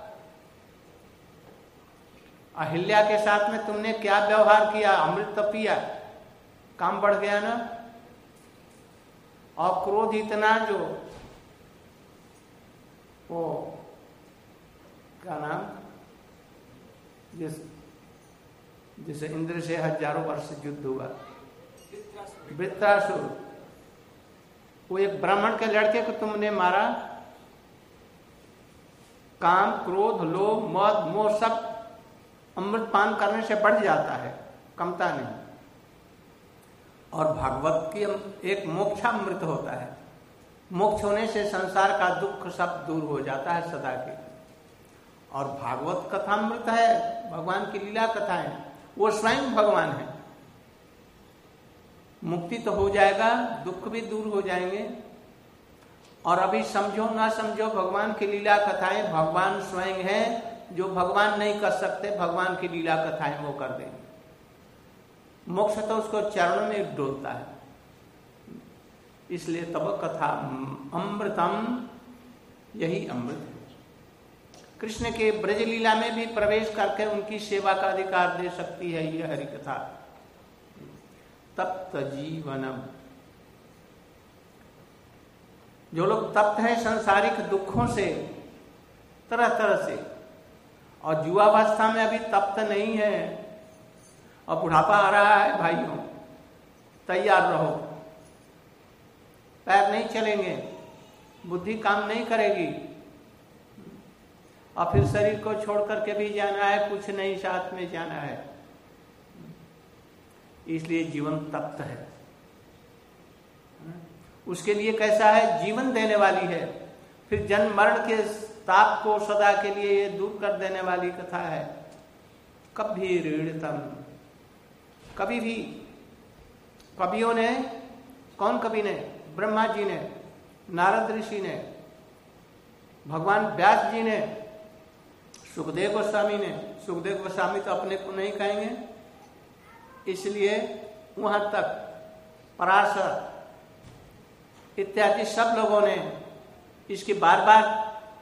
अहिल्या के साथ में तुमने क्या व्यवहार किया? अमृत तो पिया, काम बढ़ गया ना। और क्रोध इतना जो वो क्या नाम, जिस जिसे इंद्र से हजारों वर्ष युद्ध हुआ, वृत्रासुर, वो एक ब्राह्मण के लड़के को तुमने मारा। काम, क्रोध, लोभ, मद, मोह सब अमृत पान करने से बढ़ जाता है, कमता नहीं। और भागवत की एक मोक्षामृत होता है, मोक्ष होने से संसार का दुख सब दूर हो जाता है सदा के। और भागवत कथामृत है, भगवान की लीला कथा है, वो स्वयं भगवान है। मुक्ति तो हो जाएगा, दुख भी दूर हो जाएंगे। और अभी समझो ना समझो, भगवान की लीला कथाएं भगवान स्वयं है, जो भगवान नहीं कर सकते भगवान की लीला कथाएं वो कर देंगे। मोक्ष तो उसको चरणों में डोलता है। इसलिए तब कथा अमृतम, यही अमृत है। कृष्ण के ब्रज लीला में भी प्रवेश करके उनकी सेवा का अधिकार दे सकती है यह हरि कथा। तप्त जीवनम, जो लोग तप्त हैं सांसारिक दुखों से तरह तरह से, और युवावस्था में अभी तप्त नहीं है और बुढ़ापा आ रहा है, भाइयों तैयार रहो। पैर नहीं चलेंगे, बुद्धि काम नहीं करेगी, और फिर शरीर को छोड़ करके भी जाना है, कुछ नहीं साथ में जाना है। इसलिए जीवन तप्त है। उसके लिए कैसा है, जीवन देने वाली है। फिर जन्म मरण के ताप को सदा के लिए ये दूर कर देने वाली कथा है। कभी ऋणतम, कभी भी कवियों ने, कौन कवि ने, ब्रह्मा जी ने, नारद ऋषि ने, भगवान व्यास जी ने, सुखदेव गोस्वामी ने। सुखदेव गोस्वामी तो अपने को नहीं कहेंगे, इसलिए वहां तक पराशर इत्यादि सब लोगों ने इसकी बार बार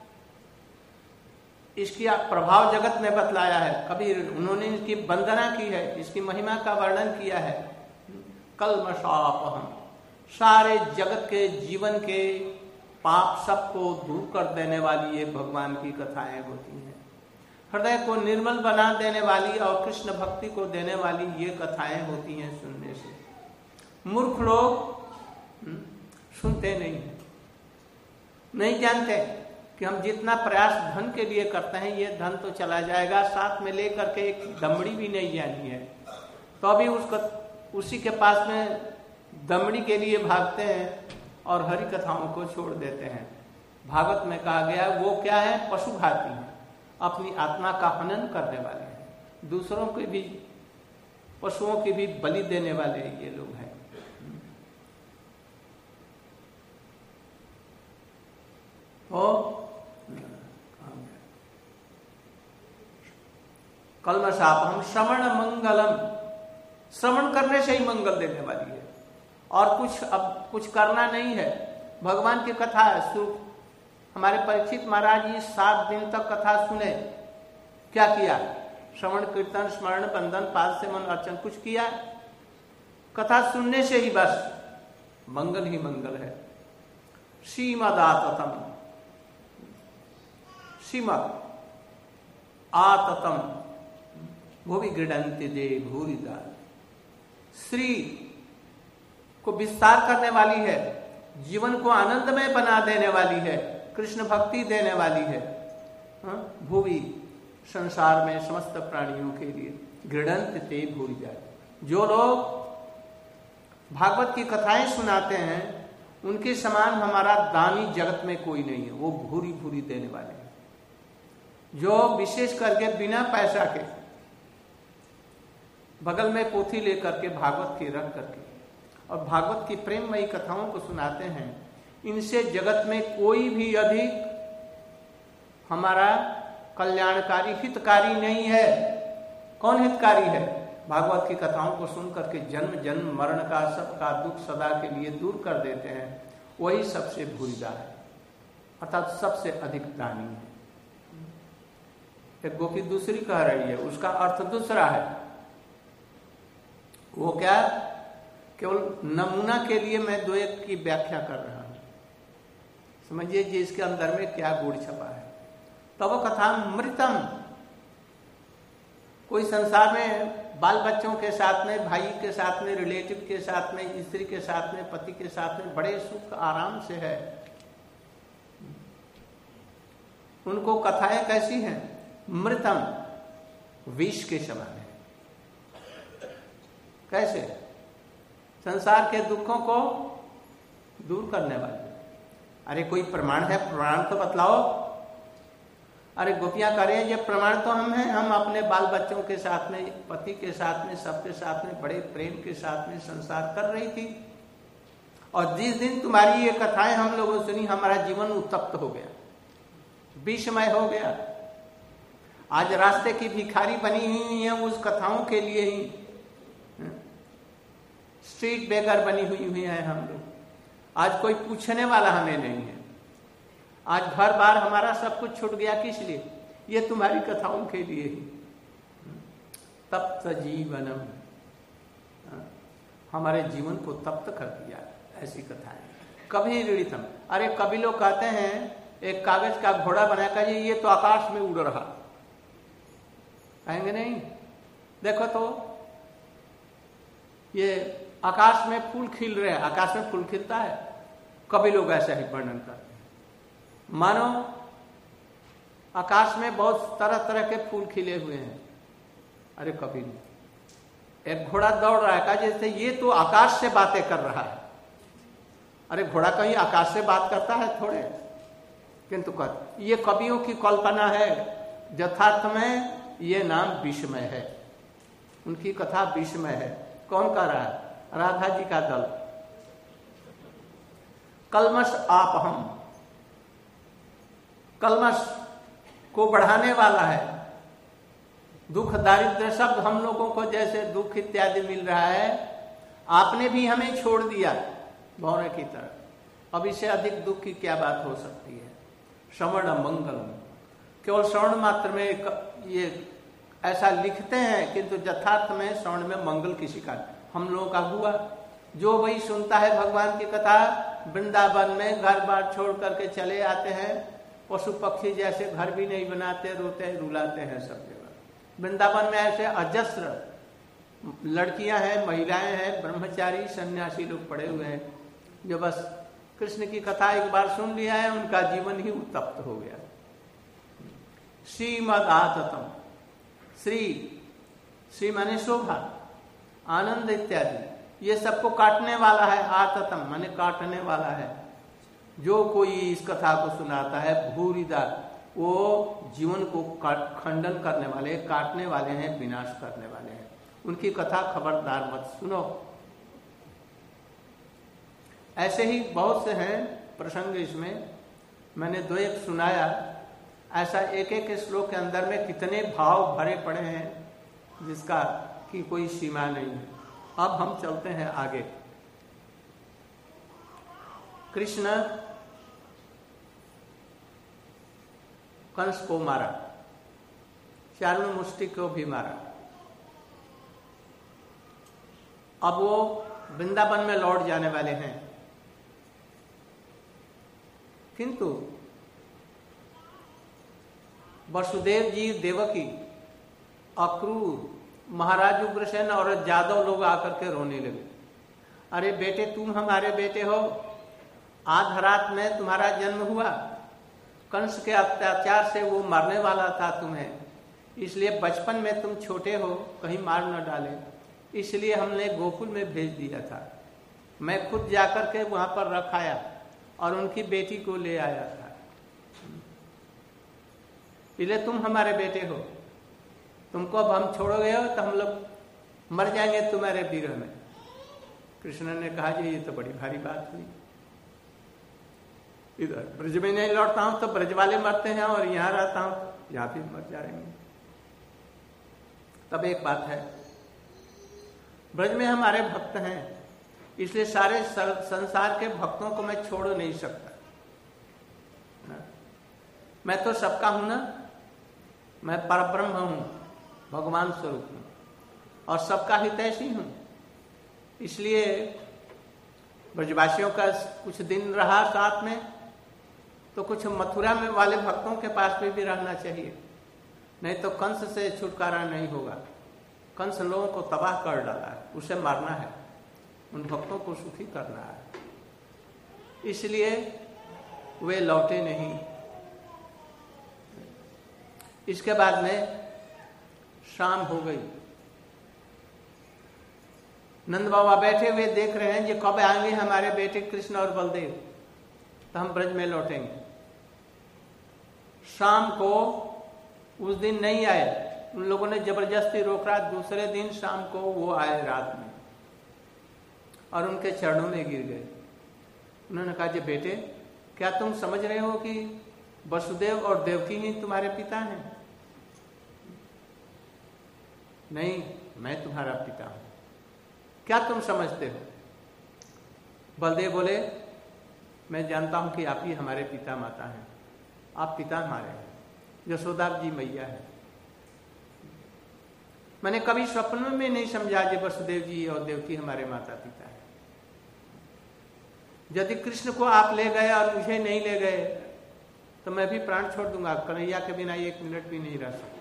इसकी प्रभाव जगत में बतलाया है। कभी उन्होंने इसकी वंदना की है, इसकी महिमा का वर्णन किया है। कल्मषापहम, सारे जगत के जीवन के पाप सबको दूर कर देने वाली ये भगवान की कथाएं होती हैं। हृदय को निर्मल बना देने वाली और कृष्ण भक्ति को देने वाली ये कथाएं होती हैं सुनने से। मूर्ख लोग सुनते नहीं, नहीं जानते कि हम जितना प्रयास धन के लिए करते हैं ये धन तो चला जाएगा, साथ में लेकर के एक दमड़ी भी नहीं जानी है, तो अभी उसको उसी के पास में दमड़ी के लिए भागते हैं और हरि कथाओं को छोड़ देते हैं। भागवत में कहा गया वो क्या है, पशुघाती है, अपनी आत्मा का हनन करने वाले हैं, दूसरों के भी, पशुओं की भी बलि देने वाले ये लोग हैं। तो कल्मषापहम श्रवण मंगलम, श्रवण करने से ही मंगल देने वाली है और कुछ अब कुछ करना नहीं है। भगवान की कथा है। हमारे परीक्षित महाराज जी सात दिन तक कथा सुने, क्या किया, श्रवण कीर्तन स्मरण बंधन पाद से मन अर्चन, कुछ किया, कथा सुनने से ही बस मंगल ही मंगल है। श्रीमद आततम, श्रीमद आततम भूवि गृढ़ंति दे भूरि दाल, श्री को विस्तार करने वाली है, जीवन को आनंदमय बना देने वाली है, कृष्ण भक्ति देने वाली है। भूवि संसार में समस्त प्राणियों के लिए गृढ़ंति ते भूरि दाल, जो लोग भागवत की कथाएं सुनाते हैं उनके समान हमारा दानी जगत में कोई नहीं है। वो भूरी भूरी देने वाले हैं, जो विशेष करके बिना पैसा के बगल में पोथी लेकर के भागवत की रख करके और भागवत की प्रेममयी कथाओं को सुनाते हैं। इनसे जगत में कोई भी अधिक हमारा कल्याणकारी हितकारी नहीं है। कौन हितकारी है? भागवत की कथाओं को सुन करके जन्म जन्म मरण का सबका दुख सदा के लिए दूर कर देते हैं, वही सबसे भूरिदा है, अर्थात सबसे अधिक दानी है। एक गोपी दूसरी कह रही है, उसका अर्थ दूसरा है। वो क्या? केवल नमूना के लिए मैं दो एक की व्याख्या कर रहा हूं, समझिए जी इसके अंदर में क्या गुड़ छपा है। तब वो कथा मृतम, कोई संसार में बाल बच्चों के साथ में, भाई के साथ में, रिलेटिव के साथ में, स्त्री के साथ में, पति के साथ में बड़े सुख आराम से है। उनको कथाएं कैसी हैं? मृतम, विष के समान है। कैसे? संसार के दुखों को दूर करने वाले। अरे कोई प्रमाण है? प्रमाण तो बतलाओ। अरे गोपियां करें ये प्रमाण तो हम हैं, हम अपने बाल बच्चों के साथ में, पति के साथ में, सबके साथ में बड़े प्रेम के साथ में संसार कर रही थी, और जिस दिन तुम्हारी ये कथाएं हम लोगों ने सुनी, हमारा जीवन उत्तप्त हो गया, विषमय हो गया। आज रास्ते की भिखारी बनी हुई है उस कथाओं के लिए ही, स्ट्रीट बेगर बनी हुई हुई है हम लोग। आज कोई पूछने वाला हमें नहीं है। आज घर बार हमारा सब कुछ छूट गया, किस लिए? ये तुम्हारी कथाओं के लिए ही। तप्त जीवनम, हमारे जीवन को तप्त कर दिया ऐसी कथाएं। कभी ऋणितम, अरे कभी लोग कहते हैं एक कागज का घोड़ा बनाकर ये तो आकाश में उड़ रहा, कहेंगे नहीं? देखो तो ये आकाश में फूल खिल रहे हैं, आकाश में फूल खिलता है। कभी लोग ऐसा ही वर्णन करते हैं, मानो आकाश में बहुत तरह तरह के फूल खिले हुए हैं। अरे कभी नहीं। एक घोड़ा दौड़ रहा है, कहा जैसे ये तो आकाश से बातें कर रहा है। अरे घोड़ा कहीं आकाश से बात करता है थोड़े, किंतु कर ये कवियों की कल्पना है, यथार्थ में ये नाम विस्मय है, उनकी कथा विस्मय है। कौन कर रहा है? राधा जी का दल। कलमश आप हम, कलमश को बढ़ाने वाला है। दुख दारिद्र शब्द हम लोगों को जैसे दुख इत्यादि मिल रहा है, आपने भी हमें छोड़ दिया भौरे की तरह। अब इससे अधिक दुख की क्या बात हो सकती है? श्रवण मंगलम, केवल श्रवण मात्र में ये ऐसा लिखते हैं, किंतु यथार्थ में श्रवण में मंगल किसी का हम लोगों का हुआ। जो वही सुनता है भगवान की कथा, वृंदावन में घर बार छोड़ करके चले आते हैं, पशु पक्षी जैसे घर भी नहीं बनाते, रोते रुलाते हैं सब जगह। वृंदावन में ऐसे अजस्र लड़कियां हैं, महिलाएं हैं, ब्रह्मचारी सन्यासी लोग पड़े हुए हैं, जो बस कृष्ण की कथा एक बार सुन लिया है, उनका जीवन ही उत्तप्त हो गया। श्रीमद आततम, श्री श्री माने शोभा, आनंद इत्यादि, ये सबको काटने वाला है। आततम माने काटने वाला है। जो कोई इस कथा को सुनाता है, भूरिदा, वो जीवन को खंडन करने वाले, काटने वाले हैं, विनाश करने वाले हैं। उनकी कथा खबरदार मत सुनो। ऐसे ही बहुत से हैं प्रसंग, इसमें मैंने दो एक सुनाया। ऐसा एक एक श्लोक के अंदर में कितने भाव भरे पड़े हैं, जिसका की कोई सीमा नहीं है। अब हम चलते हैं आगे। कृष्ण कंस को मारा, चारण मुष्टि को भी मारा। अब वो वृंदावन में लौट जाने वाले हैं, किंतु वसुदेव जी, देवकी, अक्रूर, महाराज उग्रसेन और यादव लोग आकर के रोने लगे। अरे बेटे, तुम हमारे बेटे हो, आध रात में तुम्हारा जन्म हुआ, कंस के अत्याचार से वो मारने वाला था तुम्हें, इसलिए बचपन में तुम छोटे हो, कहीं मार न डाले, इसलिए हमने गोकुल में भेज दिया था। मैं खुद जाकर के वहां पर रखाया और उनकी बेटी को ले आया था, इसलिए तुम हमारे बेटे हो। तुमको अब हम छोड़ गए हो तो हम लोग मर जाएंगे तुम्हारे विरह में। कृष्ण ने कहा जी ये तो बड़ी भारी बात हुई, इधर ब्रज में नहीं लौटता हूं तो ब्रज वाले मरते हैं, और यहां रहता हूं यहां भी मर जाएंगे। तब एक बात है, ब्रज में हमारे भक्त हैं, इसलिए सारे संसार के भक्तों को मैं छोड़ नहीं सकता। मैं तो सबका हूं ना, मैं परब्रह्म हूं, भगवान स्वरूप हूं, और सबका हितैषी हूं। इसलिए ब्रजवासियों का कुछ दिन रहा साथ में, तो कुछ मथुरा में वाले भक्तों के पास में भी रहना चाहिए, नहीं तो कंस से छुटकारा नहीं होगा। कंस लोगों को तबाह कर डाला है, उसे मारना है, उन भक्तों को सुखी करना है, इसलिए वे लौटे नहीं। इसके बाद में शाम हो गई, नंद बाबा बैठे हुए देख रहे हैं, ये कब आएंगे हमारे बेटे कृष्ण और बलदेव, तो हम ब्रज में लौटेंगे। शाम को उस दिन नहीं आए, उन लोगों ने जबरदस्ती रोक रहा। दूसरे दिन शाम को वो आए रात में, और उनके चरणों में गिर गए। उन्होंने कहा, जी बेटे, क्या तुम समझ रहे हो कि वसुदेव और देवकी ही तुम्हारे पिता हैं? नहीं, मैं तुम्हारा पिता हूं। क्या तुम समझते हो? बलदेव बोले, मैं जानता हूं कि आप ही हमारे पिता माता हैं, आप पिता हमारे हैं, यशोदा जी मैया है। मैंने कभी स्वप्न में भी नहीं समझा कि वसुदेव जी और देवकी हमारे माता पिता है। यदि कृष्ण को आप ले गए और मुझे नहीं ले गए तो मैं भी प्राण छोड़ दूंगा, कन्हैया के बिना एक मिनट भी नहीं रह सकता।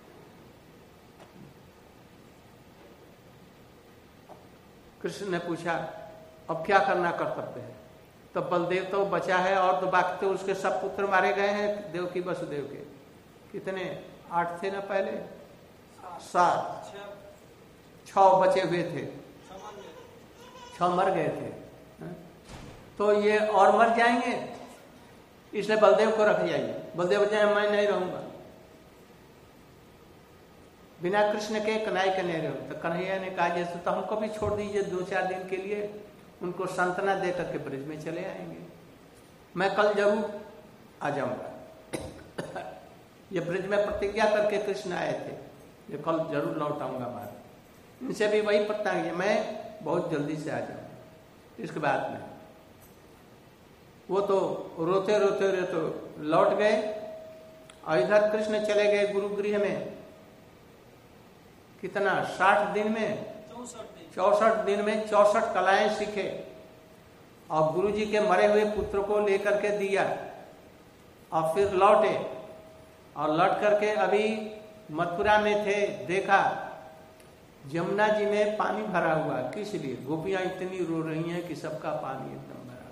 कृष्ण ने पूछा, अब क्या करना कर्तव्य है? तो बलदेव तो बचा है, और तो बाकी तो उसके सब पुत्र मारे गए हैं देवकी वसुदेव के। कितने? आठ थे ना पहले, सात, छह बचे हुए थे, छह मर गए थे। तो ये और मर जाएंगे, इसलिए बलदेव को रख जाइए। बलदेव जाए मैं नहीं रहूंगा, बिना कृष्ण के कन्हैया के नहीं रहूं। तो कन्हैया ने कहा जैसे तो हमको भी छोड़ दीजिए दो चार दिन के लिए, उनको सांत्वना दे करके ब्रज में चले आएंगे, मैं कल जरूर आ जाऊंगा। ये ब्रज में प्रतिज्ञा करके कृष्ण आए थे, ये कल जरूर लौट आऊंगा बाहर। इनसे भी वही प्रतिज्ञा, मैं बहुत जल्दी से आ जाऊंगा। इसके बाद में वो तो रोते रोते रोते लौट गए और इधर कृष्ण चले गए गुरुगृह में। कितना साठ दिन में चौसठ दिन में चौसठ कलाएं सीखे और गुरुजी के मरे हुए पुत्र को लेकर के दिया और फिर लौटे। और लौट करके अभी मथुरा में थे, देखा जमुना जी में पानी भरा हुआ। किस लिए? गोपियां इतनी रो रही हैं कि सबका पानी एकदम भरा।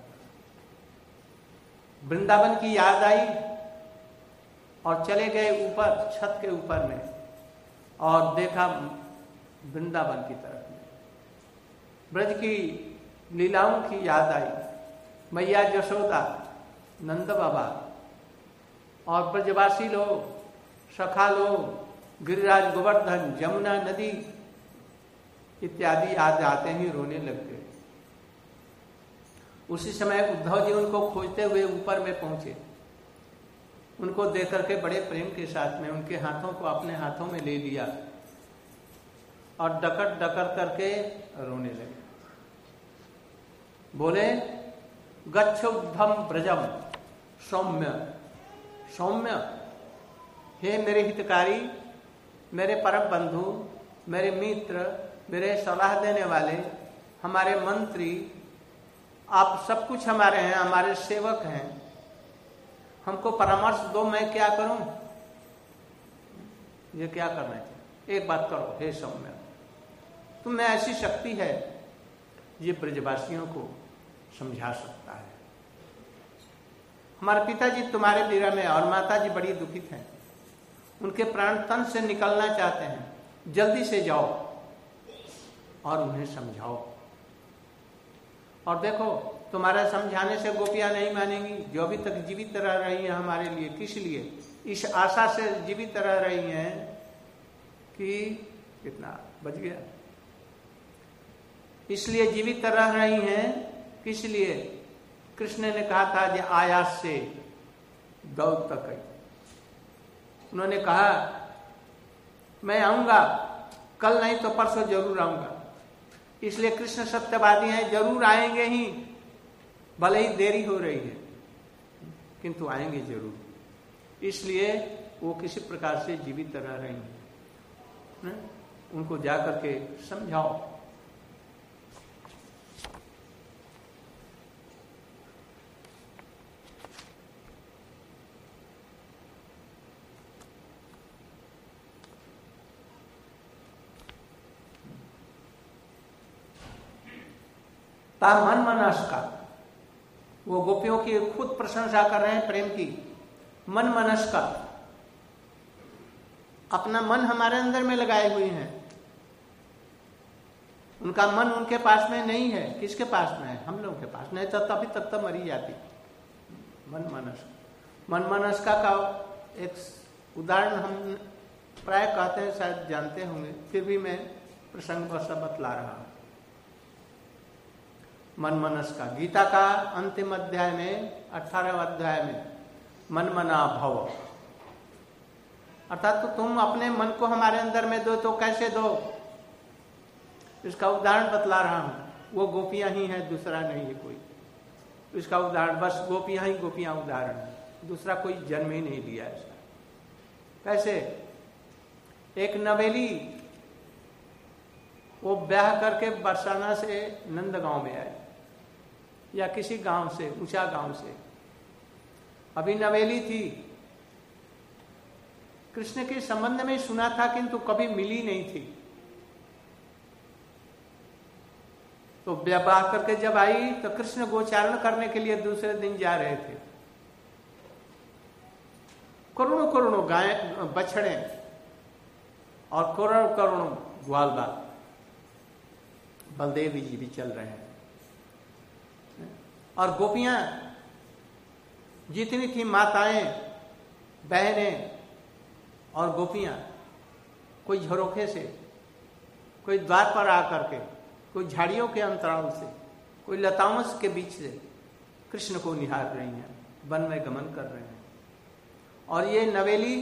वृंदावन की याद आई और चले गए ऊपर छत के ऊपर में और देखा वृंदावन की तरफ में। ब्रज की लीलाओं की याद आई, मैया यशोदा, नंद बाबा और ब्रजवासी लोग, सखा लोग, गिरिराज गोवर्धन, जमुना नदी इत्यादि याद आते ही रोने लग गए। उसी समय उद्धव जी उनको खोजते हुए ऊपर में पहुंचे। उनको देख करके बड़े प्रेम के साथ में उनके हाथों को अपने हाथों में ले लिया और डकर डकर करके रोने लगे। बोले गच्छुद्धम ब्रजम सौम्य सौम्य, हे मेरे हितकारी, मेरे परम बंधु, मेरे मित्र, मेरे सलाह देने वाले, हमारे मंत्री, आप सब कुछ हमारे हैं, हमारे सेवक हैं, हमको परामर्श दो, मैं क्या करूं? ये क्या करना चाहिए? एक बात करो हे सौम्य, तुम में ऐसी शक्ति है ये ब्रजवासियों को समझा सकता है। हमारे पिताजी तुम्हारे विरह में और माताजी बड़ी दुखित हैं, उनके प्राण तन से निकलना चाहते हैं, जल्दी से जाओ और उन्हें समझाओ। और देखो तुम्हारा समझाने से गोपियां नहीं मानेंगी, जो अभी तक जीवित रह रही हैं हमारे लिए। किस लिए? इस आशा से जीवित रह रही हैं कि कितना बच गया, इसलिए जीवित रह रही हैं। किस लिए? कृष्ण ने कहा था कि आयास से दौड़ तक आई। उन्होंने कहा मैं आऊंगा, कल नहीं तो परसों जरूर आऊंगा। इसलिए कृष्ण सत्यवादी हैं, जरूर आएंगे ही, भले ही देरी हो रही है किंतु आएंगे जरूर। इसलिए वो किसी प्रकार से जीवित रह रही हैं, उनको जाकर के समझाओ। ता मन मनस का, वो गोपियों की खुद प्रशंसा कर रहे हैं प्रेम की। मन मनस का, अपना मन हमारे अंदर में लगाए हुए हैं, उनका मन उनके पास में नहीं है। किसके पास में है? हम लोगों के पास। नहीं तो तभी तक तो मरी जाती। मन मनस मन मनस का, का एक उदाहरण हम प्राय कहते हैं, शायद जानते होंगे, फिर भी मैं प्रसंग पर सब बतला रहा हूं। मन मनस का, गीता का अंतिम अध्याय में, अठारहवें अध्याय में, मन मना भव, अर्थात तो तुम अपने मन को हमारे अंदर में दो, तो कैसे दो? इसका उदाहरण बतला रहा हूं। वो गोपियां ही हैं, दूसरा नहीं है कोई। इसका उदाहरण बस गोपियां ही गोपियां उदाहरण है, दूसरा कोई जन्म ही नहीं लिया इसका। कैसे? एक नवेली वो ब्याह करके बरसाना से नंदगांव में आए, या किसी गांव से, ऊंचा गांव से। अभी नवेली थी, कृष्ण के संबंध में सुना था किंतु कभी मिली नहीं थी। तो ब्याह करके जब आई तो कृष्ण गोचारण करने के लिए दूसरे दिन जा रहे थे। करोड़ों करोड़ों गाय बछड़े और करोड़ों करोड़ों ग्वाल बाल, बलदेव जी भी चल रहे हैं। और गोपियां जितनी थी, माताएं, बहनें और गोपियां, कोई झरोखे से, कोई द्वार पर आकर के, कोई झाड़ियों के अंतराल से, कोई लताओं के बीच से कृष्ण को निहार रही हैं, वन में गमन कर रहे हैं। और ये नवेली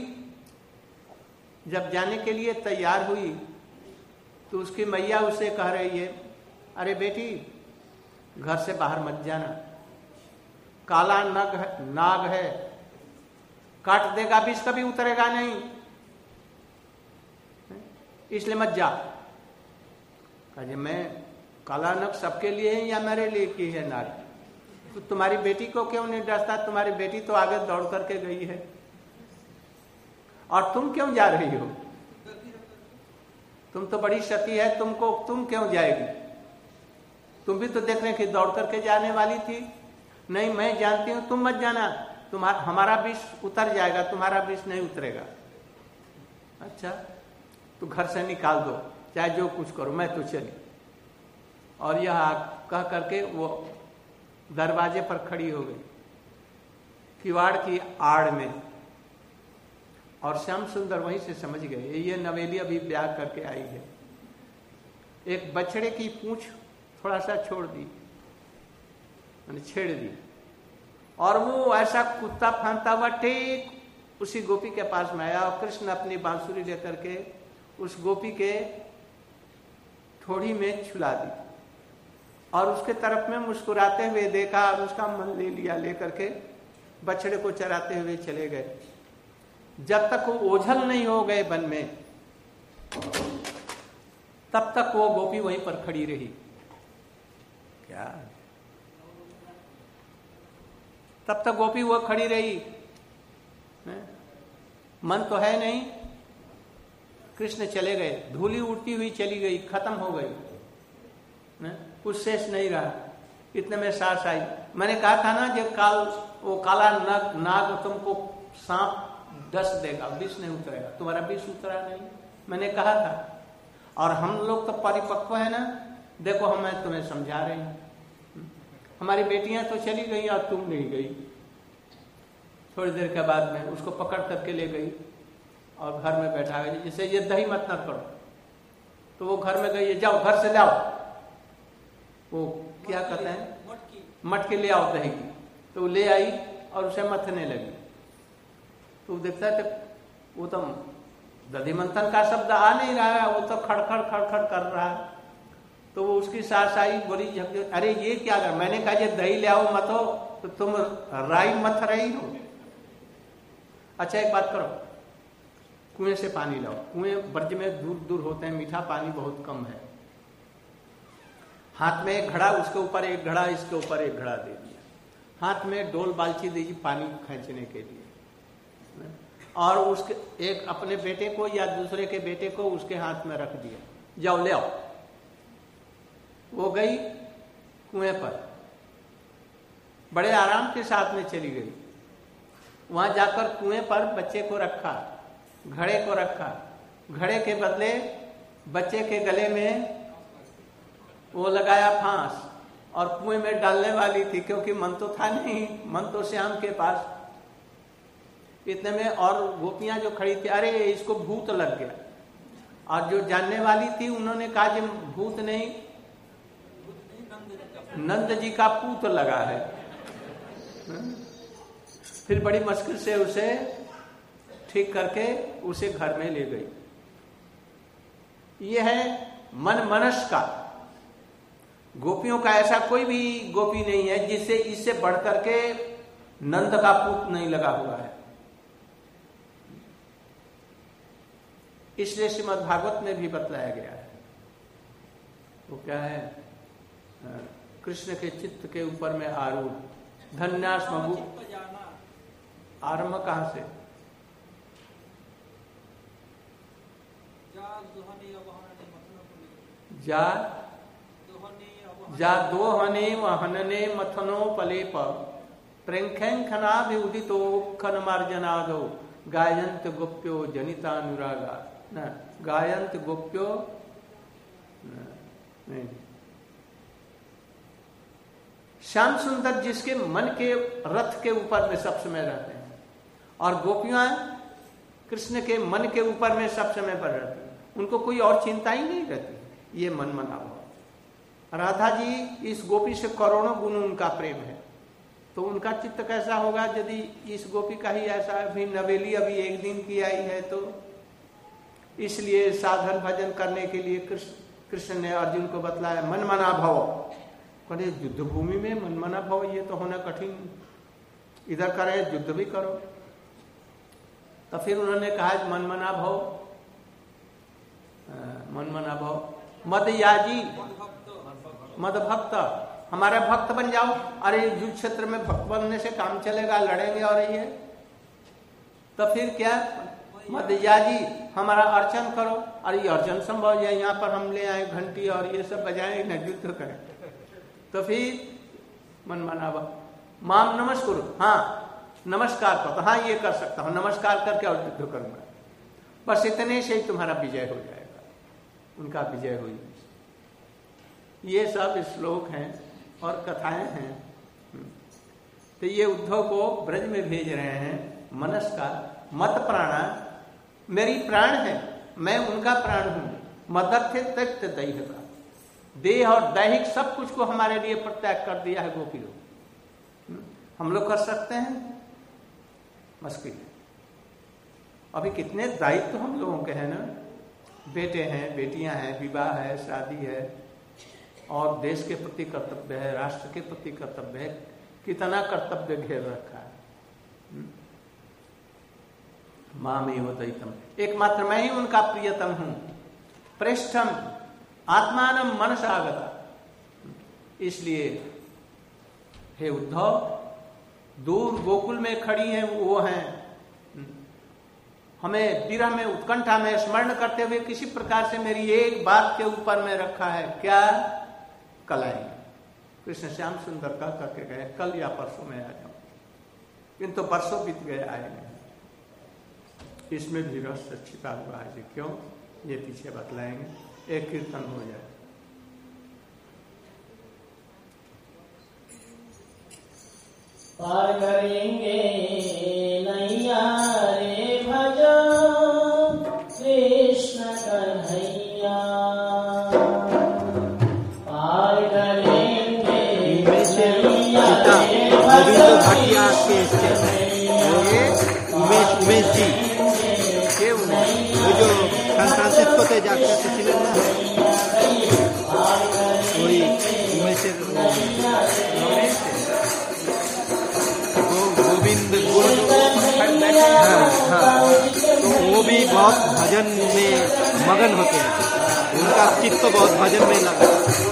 जब जाने के लिए तैयार हुई तो उसकी मैया उसे कह रही है, अरे बेटी घर से बाहर मत जाना, काला नग है, नाग है, काट देगा, विष कभी उतरेगा नहीं, इसलिए मत जा। कहे मैं काला नग सबके लिए है या मेरे लिए की है नाग? तो तुम्हारी बेटी को क्यों नहीं डरता? तुम्हारी बेटी तो आगे दौड़ करके गई है, और तुम क्यों जा रही हो? तुम तो बड़ी सती है, तुमको तुम क्यों जाएगी? तुम भी तो देखने की दौड़ करके जाने वाली थी। नहीं, मैं जानती हूं, तुम मत जाना, तुम्हारा हमारा विष उतर जाएगा, तुम्हारा विष नहीं उतरेगा। अच्छा, तो घर से निकाल दो, चाहे जो कुछ करो, मैं तो चली। और यह कह करके वो दरवाजे पर खड़ी हो गई, किवाड़ की आड़ में। और श्याम सुंदर वहीं से समझ गए ये नवेली अभी ब्याह करके आई है। एक बछड़े की पूंछ थोड़ा सा छोड़ दी, मैंने छेड़ दी, और वो ऐसा कुत्ता फांता हुआ ठीक उसी गोपी के पास में आया, और कृष्ण अपनी बांसुरी लेकर के उस गोपी के थोड़ी में छुला दी, और उसके तरफ में मुस्कुराते हुए देखा, और उसका मन ले लिया, लेकर के बछड़े को चराते हुए चले गए। जब तक वो ओझल नहीं हो गए वन में, तब तक वो गोपी वहीं पर खड़ी रही। क्या? तब तक गोपी वो खड़ी रही, मन तो है नहीं। कृष्ण चले गए, धूली उड़ती हुई चली गई, खत्म हो गई, कुछ शेष नहीं रहा। इतने में सास आई। मैंने कहा था ना, जो काल वो काला नाग नाग तुमको सांप डस देगा, विष नहीं उतरेगा, तुम्हारा विष उतरा नहीं, मैंने कहा था। और हम लोग तो परिपक्व है ना, देखो हम मैं तुम्हें समझा रही हूं। हमारी बेटियां तो चली गई और तुम नहीं गई। थोड़ी देर के बाद में उसको पकड़ करके ले गई और घर में बैठा गई, जैसे ये दही मत न करो। तो वो घर में गई, जाओ घर से लाओ, वो क्या कहते हैं, मटकी ले आओ दही की। तो ले आई और उसे मथने लगी। तो देखता है वो तो दधी मंथन का शब्द आ नहीं रहा है, वो तो खड़खड़ खड़खड़ कर रहा है। तो वो उसकी सास आई, बोली झक, अरे ये क्या कर, मैंने कहा ये दही ले आओ मत हो, तो तुम राई मथ रही हो। अच्छा एक बात करो, कुएं से पानी लाओ। कुएं ब्रज में दूर दूर होते हैं, मीठा पानी बहुत कम है। हाथ में एक घड़ा, उसके ऊपर एक घड़ा, इसके ऊपर एक घड़ा दे दिया। हाथ में डोल बालची दीजिए पानी खींचने के लिए, और उसके एक अपने बेटे को या दूसरे के बेटे को उसके हाथ में रख दिया, जाओ ले आओ। वो गई कुएं पर, बड़े आराम के साथ में चली गई। वहां जाकर कुएं पर बच्चे को रखा, घड़े को रखा, घड़े के बदले बच्चे के गले में वो लगाया फांस, और कुएं में डालने वाली थी, क्योंकि मन तो था नहीं, मन तो श्याम के पास। इतने में और गोपियां जो खड़ी थी, अरे इसको भूत लग गया। और जो जानने वाली थी उन्होंने कहा कि भूत नहीं, नंद जी का पूत लगा है। फिर बड़ी मुश्किल से उसे ठीक करके उसे घर में ले गई। यह है मन मनस का। गोपियों का ऐसा कोई भी गोपी नहीं है जिससे इससे बढ़कर के नंद का पूत नहीं लगा हुआ है। इसलिए श्रीमद् भागवत में भी बतलाया गया है। वो क्या है, कृष्ण के चित्त के ऊपर में आरूढ़ धन्यास्मभु। आरंभ कहां से, जा जा दोहने वहनने मथनो पलेप प्रेंखना भी उदितो खन मार्जनादो गायंत गोप्यो जनितानुरागा न गायंत गोप्यो नहीं श्याम सुंदर जिसके मन के रथ के ऊपर में सब समय रहते हैं, और गोपियां कृष्ण के मन के ऊपर में सब समय पर रहती हैं, उनको कोई और चिंता ही नहीं रहती। ये मन मना हुआ। राधा जी इस गोपी से करोड़ों गुण उनका प्रेम है, तो उनका चित्त कैसा होगा यदि इस गोपी का ही ऐसा अभी नवेली अभी एक दिन की आई है। तो इसलिए साधन भजन करने के लिए कृष्ण कृष्ण ने अर्जुन को बतलाया मन मना भव। कहते युद्ध भूमि में मन मना भव ये तो होना कठिन, इधर करे युद्ध भी करो। तो फिर उन्होंने कहा मन मना भव, मन मना भव मद याजी मद भक्त, हमारे भक्त बन जाओ। अरे युद्ध क्षेत्र में भक्त बनने से काम चलेगा, लड़ेंगे और ये तो फिर क्या मद याजी हमारा अर्चन करो। अरे ये अर्चन संभव है, यहाँ पर हम ले आए घंटी और ये सब बजाएं न युद्ध करें। तो फिर मन मना भव माम नमस्कुरु, हाँ नमस्कार करो, हाँ ये कर सकता हूं, नमस्कार करके और युद्ध करूंगा, बस इतने से ही तुम्हारा विजय हो जाएगा। उनका विजय हुई। ये सब श्लोक हैं और कथाएं हैं। तो ये उद्धव को ब्रज में भेज रहे हैं। मनस्कार मत प्राणा, मेरी प्राण है, मैं उनका प्राण हूं। मदर्थे त्यक्त दैह का, देह और दैहिक सब कुछ को हमारे लिए प्रत्याग कर दिया है गोपी लोग। हम लोग कर सकते हैं? मुश्किल है। अभी कितने दायित्व तो हम लोगों के हैं ना, बेटे हैं, बेटियां हैं, विवाह है, शादी है, और देश के प्रति कर्तव्य है, राष्ट्र के प्रति कर्तव्य है, कितना कर्तव्य घेर रखा है। मां में हो दैतम, एकमात्र मैं ही उनका प्रियतम हूं। प्रेष्ठम आत्मान मनसागता, इसलिए हे उद्धव दूर गोकुल में खड़ी हैं वो हैं, हमें विरह में उत्कंठा में स्मरण करते हुए किसी प्रकार से मेरी एक बात के ऊपर में रखा है। क्या? कल आएंगे। कृष्ण श्याम सुंदर का करके गए कल या परसों में आ जाऊं, किंतु परसों बीत गए आए नहीं। इसमें भी रस छिपा हुआ है। क्यों? ये पीछे बतलाएंगे। एक कीर्तन हो जाए। पार करेंगे नैया रे भजो कृष्ण कन्हैया, पार करेंगे नैया रे भजो उमेश उमेश जी के वो जो सान फ्रांसिस्को से जाकर सिसिली ना वही उमेश गोविंद हाँ हाँ तो वो भी बहुत भजन में मगन होते हैं, उनका चित्त तो बहुत भजन में लगा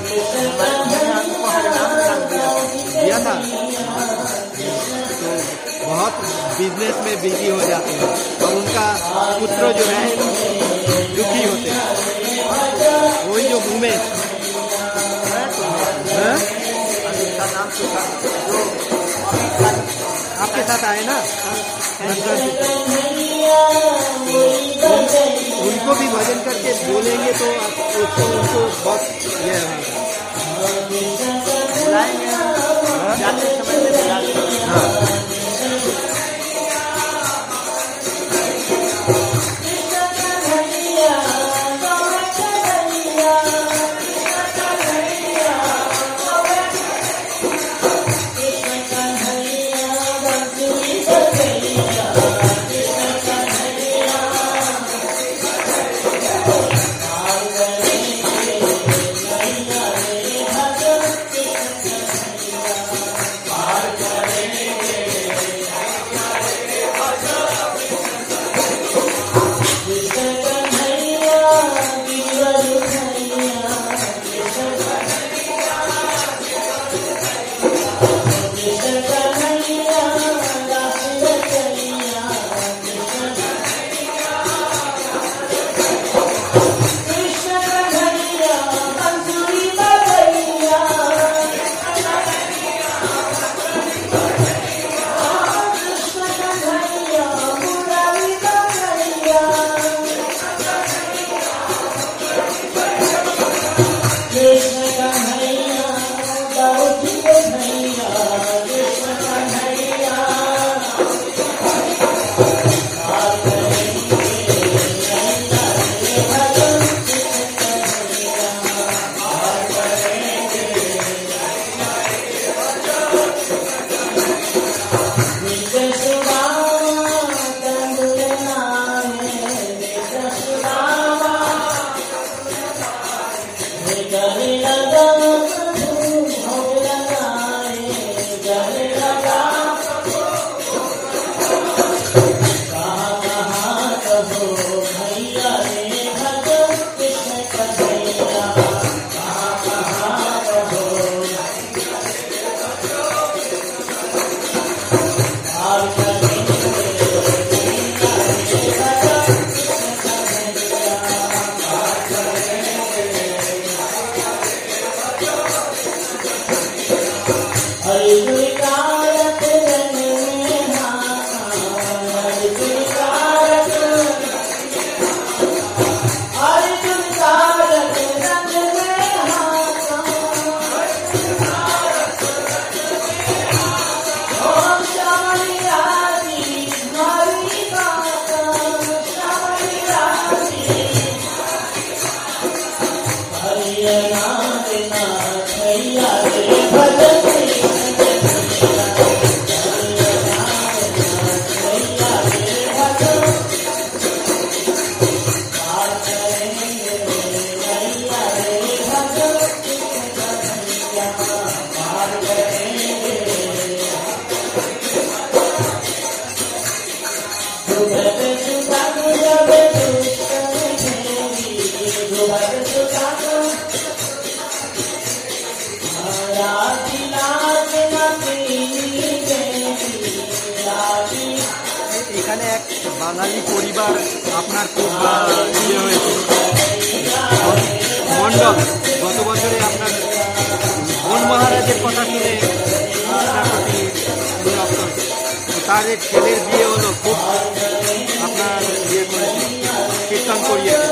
दिया था। तो बहुत बिजनेस में बिजी हो जाते हैं और उनका पुत्र जो है दुखी होते हैं। वही जो उमेश आपके साथ आए ना, उनको भी भजन करके बोलेंगे तो उसको उनको बहुत ये हाँ अर्जुन का रथ रंग में हाथा, अर्जुन का रथ, अर्जुन का रथ रंग में हाथा, ओम श्यामली राजी हरि माता, श्यामली राजी हरिया नाथ नाथ हैया रे भजन এখানে এক বাঙালি পরিবার আপনার খুব ইয়ে হয়েছে মণ্ডল, গত বছরে আপনার বন মহারাজের কথা শুনে আপনার প্রতি অনুরক্ত, তার এক ছেলের বিয়ে হলো, খুব আপনার ইয়ে করেছে, কীর্তন করিয়েছে।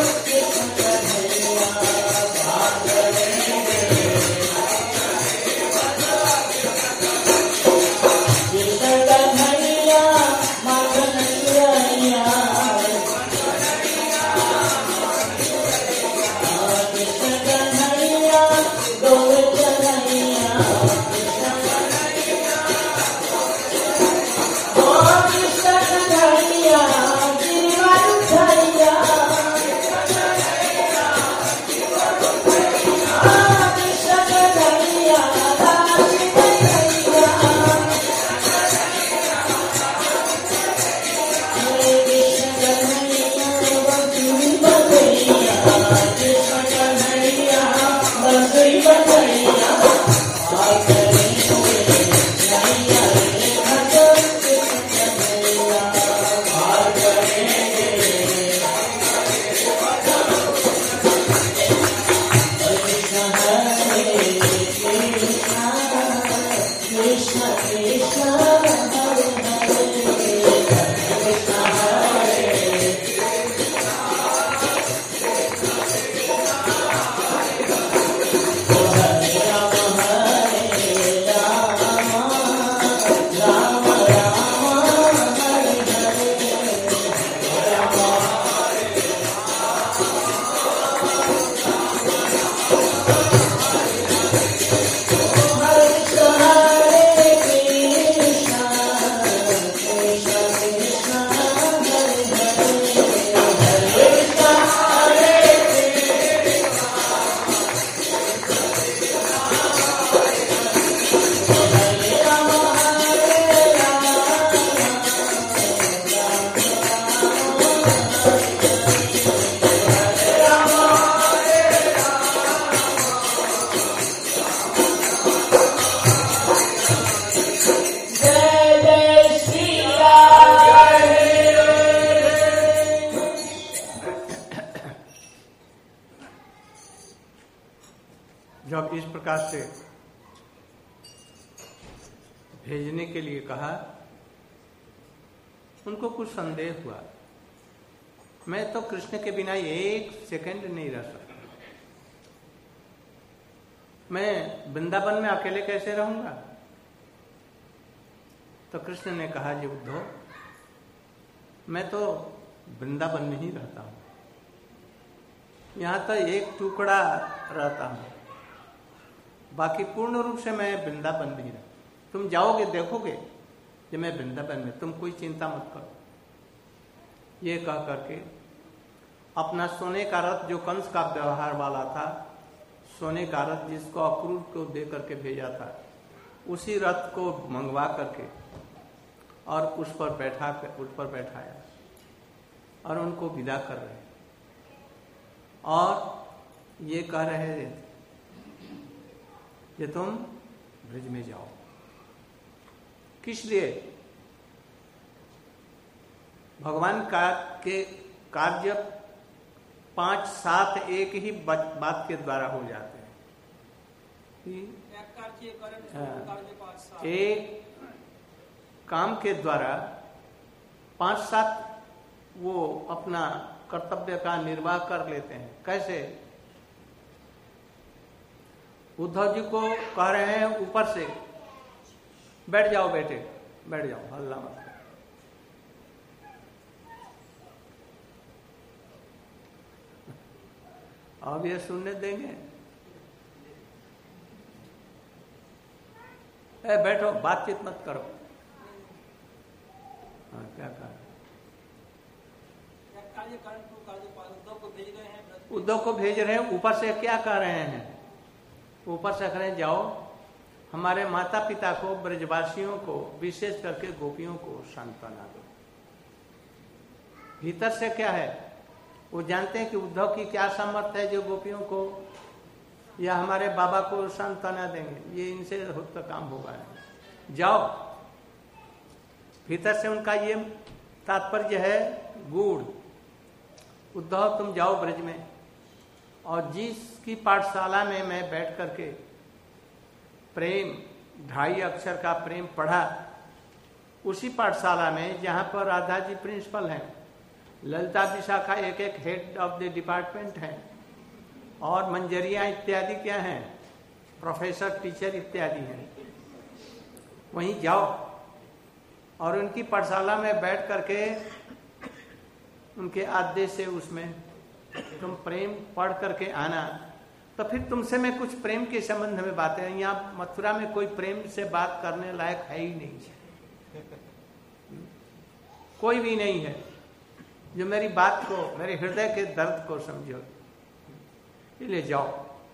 जब इस प्रकार से भेजने के लिए कहा, उनको कुछ संदेह हुआ, मैं तो कृष्ण के बिना एक सेकंड नहीं रह सकता, मैं वृंदावन में अकेले कैसे रहूंगा। तो कृष्ण ने कहा, जी उद्धव, मैं तो वृंदावन में ही रहता हूं, यहां तो एक टुकड़ा रहता हूं, बाकी पूर्ण रूप से मैं वृंदावन में ही रहता। तुम जाओगे देखोगे कि मैं वृंदावन में, तुम कोई चिंता मत करो। ये कह करके अपना सोने का रथ, जो कंस का व्यवहार वाला था, सोने का रथ जिसको अक्रूर को दे करके भेजा था, उसी रथ को मंगवा करके और उस पर बैठा कर उस पर बैठाया और उनको विदा कर रहे, और ये कह रहे थे कि तुम ब्रज में जाओ। किस लिए? भगवान का के कार्य पांच सात एक ही बात के द्वारा हो जाते हैं। एक काम के द्वारा पांच सात वो अपना कर्तव्य का निर्वाह कर लेते हैं। कैसे? उद्धव जी को कह रहे हैं ऊपर से, बैठ जाओ बेटे, बैठ जाओ, हल्ला मत करो। अब ये सुनने देंगे? ए बैठो, बातचीत मत करो। हाँ, क्या कहा? उद्धव को भेज रहे हैं, ऊपर से क्या कह रहे हैं? ऊपर से कह रहे हैं जाओ हमारे माता पिता को, ब्रजवासियों को, विशेष करके गोपियों को सांत्वना दो। भीतर से क्या है? वो जानते हैं कि उद्धव की क्या सामर्थ्य है जो गोपियों को या हमारे बाबा को सांत्वना देंगे, ये इनसे तो काम होगा नहीं। जाओ, भीतर से उनका ये तात्पर्य है गूढ़। उद्धव तुम जाओ ब्रज में, और जिसकी पाठशाला में मैं बैठ करके प्रेम, ढाई अक्षर का प्रेम पढ़ा, उसी पाठशाला में जहां पर राधा जी प्रिंसिपल हैं, ललिता विशाखा एक एक हेड ऑफ द डिपार्टमेंट हैं, और मंजरिया इत्यादि क्या हैं, प्रोफेसर, टीचर इत्यादि हैं, वहीं जाओ और उनकी पाठशाला में बैठ करके उनके आदेश से उसमें तुम प्रेम पढ़ करके आना। तो फिर तुमसे मैं कुछ प्रेम के संबंध में बातें, यहाँ मथुरा में कोई प्रेम से बात करने लायक है ही नहीं है, कोई भी नहीं है जो मेरी बात को, मेरे हृदय के दर्द को समझो, ले जाओ।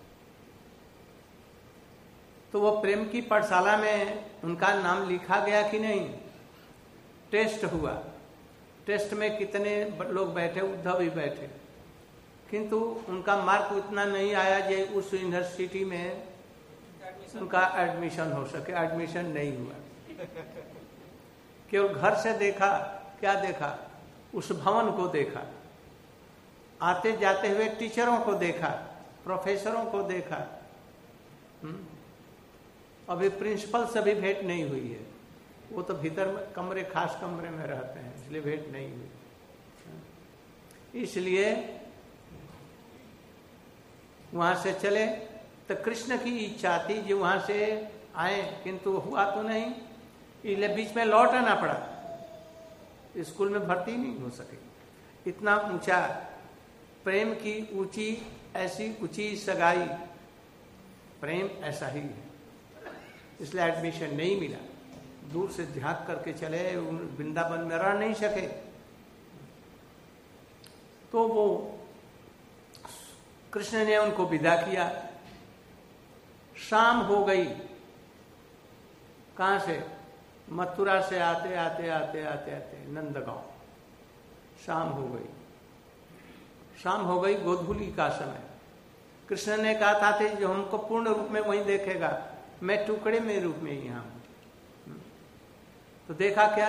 तो वो प्रेम की पाठशाला में उनका नाम लिखा गया कि नहीं? टेस्ट हुआ, टेस्ट में कितने लोग बैठे, उद्धव भी बैठे, किंतु उनका मार्क उतना नहीं आया जो उस यूनिवर्सिटी में उनका एडमिशन हो सके। एडमिशन नहीं हुआ, केवल घर से देखा, क्या देखा? उस भवन को देखा, आते जाते हुए टीचरों को देखा, प्रोफेसरों को देखा। हुँ? अभी प्रिंसिपल से भी भेंट नहीं हुई है, वो तो भीतर में कमरे, खास कमरे में रहते हैं, इसलिए भेंट नहीं हुई। इसलिए वहां से चले तो कृष्ण की इच्छा थी जो वहां से आए, किंतु हुआ तो नहीं, इसलिए बीच में लौट आना पड़ा, स्कूल में भर्ती नहीं हो सके। इतना ऊंचा प्रेम की ऊंची, ऐसी ऊंची सगाई, प्रेम ऐसा ही है, इसलिए एडमिशन नहीं मिला। दूर से झांक करके चले, वृंदावन में रह नहीं सके। तो वो कृष्ण ने उनको विदा किया। शाम हो गई, कहां से? मथुरा से आते आते आते आते आते नंदगांव शाम हो गई। शाम हो गई, गोधूली का समय। कृष्ण ने कहा था थे जो हमको पूर्ण रूप में वहीं देखेगा, मैं टुकड़े में रूप में यहां हूं। तो देखा क्या?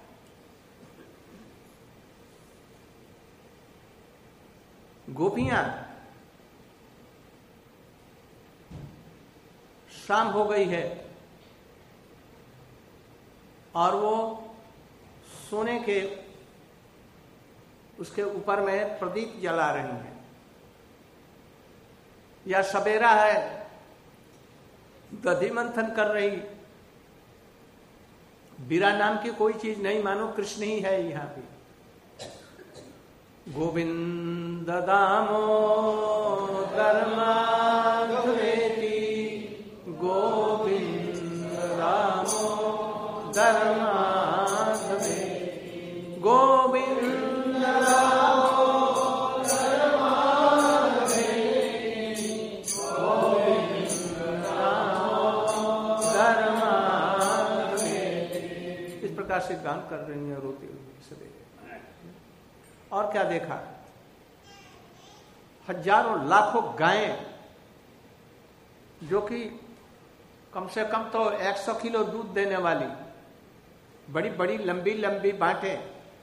गोपियां, शाम हो गई है और वो सोने के उसके ऊपर में प्रदीप जला रही हैं, या सवेरा है, दधि मंथन कर रही। बीरा नाम की कोई चीज नहीं, मानो कृष्ण ही है यहां भी। गोविंद दामोदर माधवेति, गोविंद दामोदर माधवेति, गोविंद दामोदर माधवेति, गोविंद दामोदर माधवेति। इस प्रकार से गान कर रही है, रोती हुई सदैव। और क्या देखा? हजारों लाखों गायें, जो कि कम से कम तो सौ किलो दूध देने वाली, बड़ी बड़ी लंबी लंबी बाटें,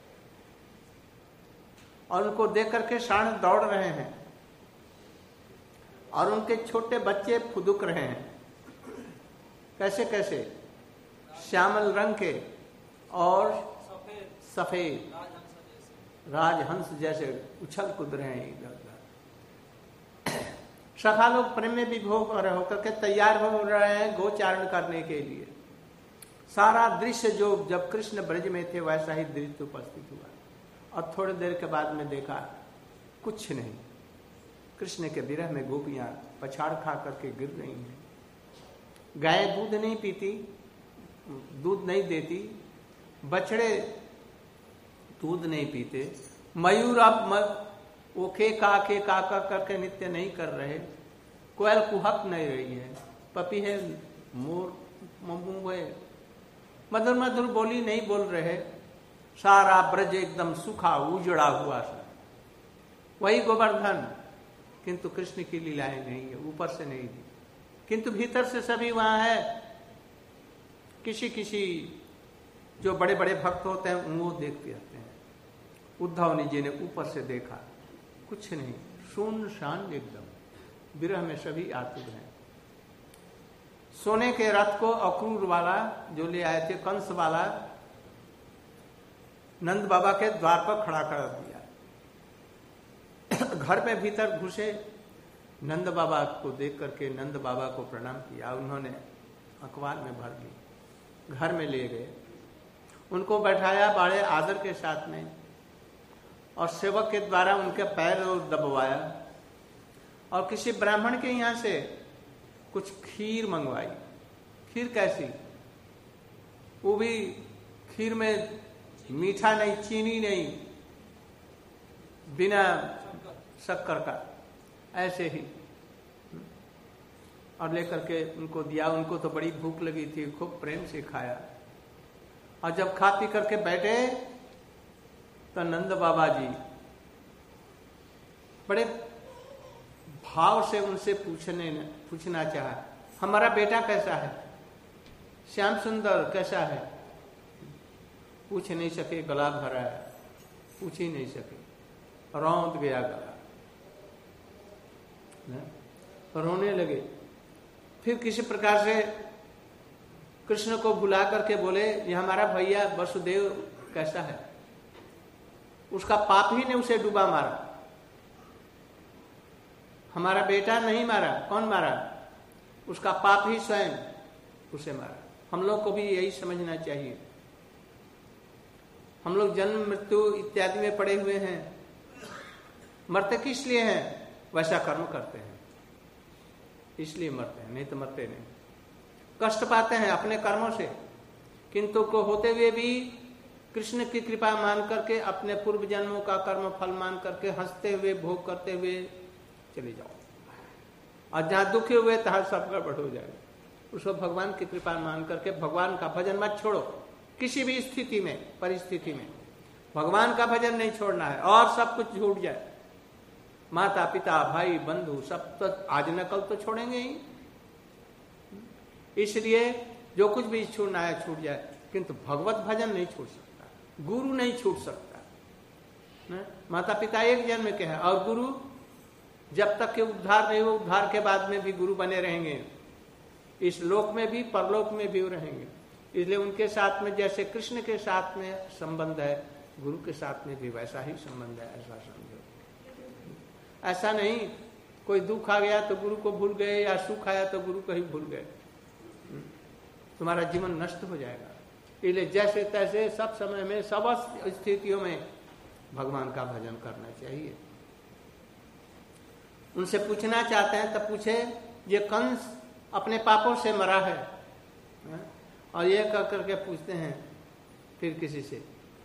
और उनको देख करके सांड दौड़ रहे हैं, और उनके छोटे बच्चे फुदुक रहे हैं। कैसे कैसे? श्यामल रंग के और सफेद राजहंस जैसे उछल कूद रहे हैं इधर उधर। सखा लोग प्रेम में विभोर होकर के तैयार हो रहे हैं गोचारण करने के लिए। सारा दृश्य जो जब कृष्ण ब्रज में थे वैसा ही दृश्य उपस्थित हुआ। और थोड़ी देर के बाद में देखा कुछ नहीं, कृष्ण के विरह में गोपियां पछाड़ खा करके गिर रही हैं। गाय दूध नहीं पीती, दूध नहीं देती, बछड़े दूध नहीं पीते, मयूर अब वो खे का खे का का करके नित्य नहीं कर रहे, कोयल कुहक नहीं रही है, पपी है, मोर मम्मू है, मधुर मधुर बोली नहीं बोल रहे। सारा ब्रज एकदम सूखा उजड़ा हुआ सा, वही गोवर्धन, किंतु कृष्ण की लीलाएं नहीं है, ऊपर से नहीं दी, किंतु भीतर से सभी वहां है। किसी किसी जो बड़े बड़े भक्त होते हैं वो देखते रहते हैं। उद्धव जी ने ऊपर से देखा, कुछ नहीं, शून्य शान एकदम, विरह में सभी आतुर हैं। सोने के रथ को अक्रूर वाला जो ले आए थे, कंस वाला, नंद बाबा के द्वार पर खड़ा कर दिया। घर में भीतर घुसे, नंद बाबा को देख करके नंद बाबा को प्रणाम किया, उन्होंने अखबार में भर ली, घर में ले गए, उनको बैठाया बड़े आदर के साथ में, और सेवक के द्वारा उनके पैर दबवाया, और किसी ब्राह्मण के यहां से कुछ खीर मंगवाई। खीर कैसी? वो भी खीर में मीठा नहीं, चीनी नहीं, बिना शक्कर का, ऐसे ही, और लेकर के उनको दिया। उनको तो बड़ी भूख लगी थी, खूब प्रेम से खाया, और जब खा पी करके बैठे तो नंद बाबा जी बड़े भाव से उनसे पूछने पूछना चाहा, हमारा बेटा कैसा है, श्याम सुंदर कैसा है? पूछ नहीं सके, गला भरा है, पूछ ही नहीं सके, रौंद गया गला, रोने लगे। फिर किसी प्रकार से कृष्ण को बुला करके बोले, ये हमारा भैया वसुदेव कैसा है? उसका पाप ही ने उसे डूबा मारा, हमारा बेटा नहीं मारा। कौन मारा? उसका पाप ही स्वयं उसे मारा। हम लोग को भी यही समझना चाहिए। हम लोग जन्म मृत्यु इत्यादि में पड़े हुए हैं, मरते किस लिए हैं? वैसा कर्म करते हैं, इसलिए मरते हैं, नहीं तो मरते नहीं। कष्ट पाते हैं अपने कर्मों से, किंतु को होते हुए भी कृष्ण की कृपा मान करके, अपने पूर्व जन्मों का कर्म फल मान करके हंसते हुए, भोग करते हुए चले जाओ। और जहां दुखी हुए तहां सब गड़बड़ हो जाएगा। उसको भगवान की कृपा मान करके भगवान का भजन मत छोड़ो, किसी भी स्थिति में, परिस्थिति में भगवान का भजन नहीं छोड़ना है, और सब कुछ छूट जाए, माता पिता भाई बंधु सब तो आज न कल तो छोड़ेंगे ही। इसलिए जो कुछ भी छोड़ना है छूट जाए, किंतु भगवत भजन नहीं छूट सकता, गुरु नहीं छूट सकता। न? माता पिता एक जन्म के हैं, और गुरु जब तक के उद्धार नहीं हो, उद्धार के बाद में भी गुरु बने रहेंगे, इस लोक में भी परलोक में भी रहेंगे। इसलिए उनके साथ में जैसे कृष्ण के साथ में संबंध है, गुरु के साथ में भी वैसा ही संबंध है, ऐसा समझो। ऐसा नहीं कोई दुख आ गया तो गुरु को भूल गए, या सुख आया तो गुरु को ही भूल गए, तुम्हारा जीवन नष्ट हो जाएगा। इसलिए जैसे तैसे सब समय में, सब स्थितियों में भगवान का भजन करना चाहिए। उनसे पूछना चाहते हैं तब पूछे, ये कंस अपने पापों से मरा है, और ये कर करके पूछते हैं फिर किसी से,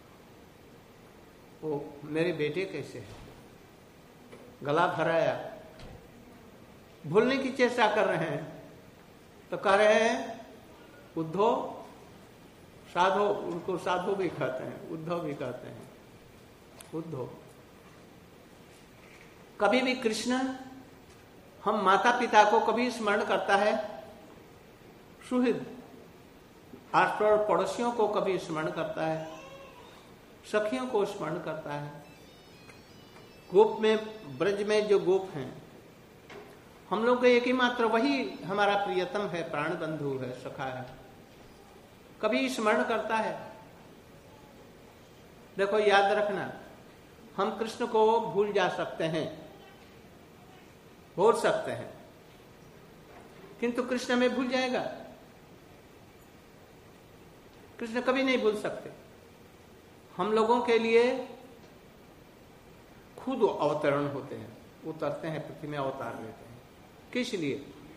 वो मेरे बेटे कैसे है? गला भराया, भूलने की चेष्टा कर रहे हैं, तो कह रहे हैं उद्धव साधो, उनको साधु भी कहते हैं, उद्धव भी कहते हैं, उद्धव। कभी भी कृष्ण हम माता पिता को कभी स्मरण करता है, सुहृद आस पड़ोसियों को कभी स्मरण करता है, सखियों को स्मरण करता है। गोप में, ब्रज में जो गोप हैं, हम लोग एक ही मात्र वही हमारा प्रियतम है, प्राण बंधु है, सखा है, कभी स्मरण करता है। देखो याद रखना, हम कृष्ण को भूल जा सकते हैं, भूल सकते हैं, किंतु कृष्ण में भूल जाएगा? कृष्ण कभी नहीं भूल सकते। हम लोगों के लिए खुद अवतरण होते हैं, उतरते हैं, पृथ्वी में अवतार लेते हैं। किस लिए?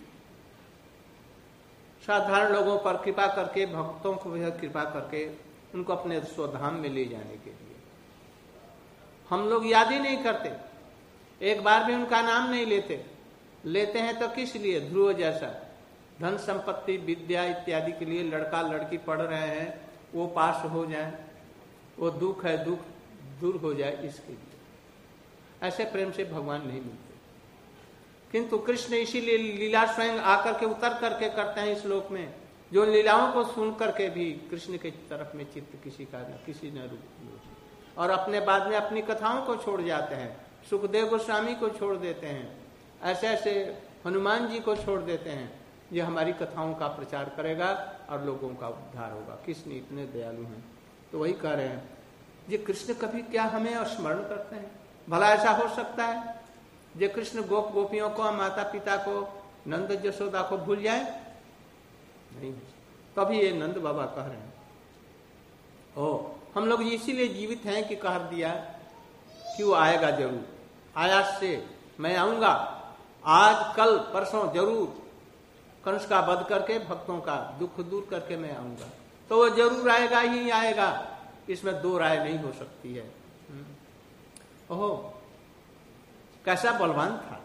साधारण लोगों पर कृपा करके, भक्तों को कृपा करके उनको अपने स्वधाम में ले जाने के लिए। हम लोग याद ही नहीं करते, एक बार भी उनका नाम नहीं लेते। लेते हैं तो किस लिए? ध्रुव जैसा धन संपत्ति विद्या इत्यादि के लिए। लड़का लड़की पढ़ रहे हैं, वो पास हो जाए, वो दुख है दुख दूर हो जाए, इसके लिए। ऐसे प्रेम से भगवान नहीं मिलते। किंतु कृष्ण इसीलिए लीला स्वयं आकर के उतर करके करते हैं इस लोक में, जो लीलाओं को सुन करके भी कृष्ण के तरफ में चित्त किसी का न किसी न रुक, और अपने बाद में अपनी कथाओं को छोड़ जाते हैं। सुखदेव गोस्वामी को छोड़ देते हैं, ऐसे ऐसे हनुमान जी को छोड़ देते हैं, ये हमारी कथाओं का प्रचार करेगा और लोगों का उद्धार होगा। कृष्ण इतने दयालु हैं। तो वही कह रहे हैं, ये कृष्ण कभी क्या हमें स्मरण करते हैं? भला ऐसा हो सकता है जो कृष्ण गोप गोपियों को, माता पिता को, नंद यशोदा को भूल जाए? नहीं। तभी ये नंद बाबा कह रहे हैं, ओ हम लोग इसीलिए जीवित हैं कि कह दिया कि वो आएगा जरूर, आयास से मैं आऊंगा, आज कल परसों जरूर कंस का वध करके भक्तों का दुख दूर करके मैं आऊंगा। तो वो जरूर आएगा ही आएगा, इसमें दो राय नहीं हो सकती है। ओहो कैसा बलवान था,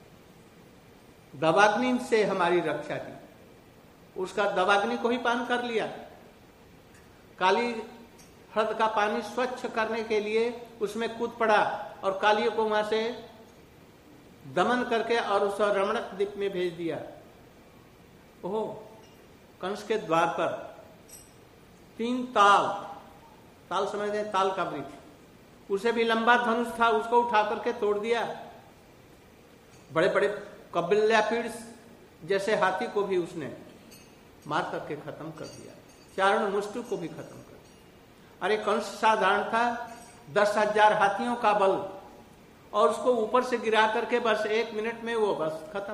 दवाग्नि से हमारी रक्षा की, उसका दवाग्नि को ही पान कर लिया। काली हृद का पानी स्वच्छ करने के लिए उसमें कूद पड़ा और कालियों को वहां से दमन करके और उस रमणक द्वीप में भेज दिया। ओहो कंस के द्वार पर तीन ताल, ताल समझते हैं, ताल का वृक्ष, उसे भी लंबा धनुष था, उसको उठा करके तोड़ दिया। बड़े बड़े कपिल्यापीड़ जैसे हाथी को भी उसने मार करके खत्म कर दिया। चारण मुष्टि को भी खत्म कर दिया। अरे कंस साधारण था, दस हजार हाथियों का बल, और उसको ऊपर से गिरा करके बस एक मिनट में वो बस खत्म।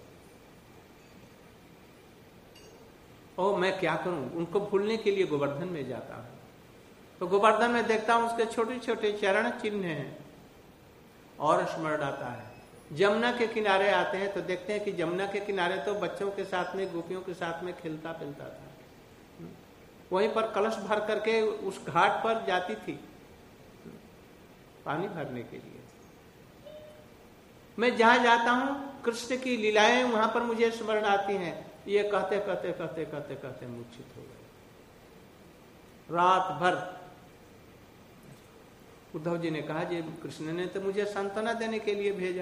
ओ मैं क्या करूं, उनको भूलने के लिए गोवर्धन में जाता हूं, तो गोवर्धन में देखता हूं उसके छोटे छोटे चरण चिन्ह हैं और स्मरण आता है। जमुना के किनारे आते हैं तो देखते हैं कि जमुना के किनारे तो बच्चों के साथ में, गोपियों के साथ में खेलता पिलता था। वहीं पर कलश भर करके उस घाट पर जाती थी पानी भरने के लिए। मैं जहां जाता हूं कृष्ण की लीलाएं वहां पर मुझे स्मरण आती हैं। ये कहते कहते कहते कहते कहते मूर्छित हो गए। रात भर उद्धव जी ने कहा, जी कृष्ण ने तो मुझे सांत्वना देने के लिए भेजा,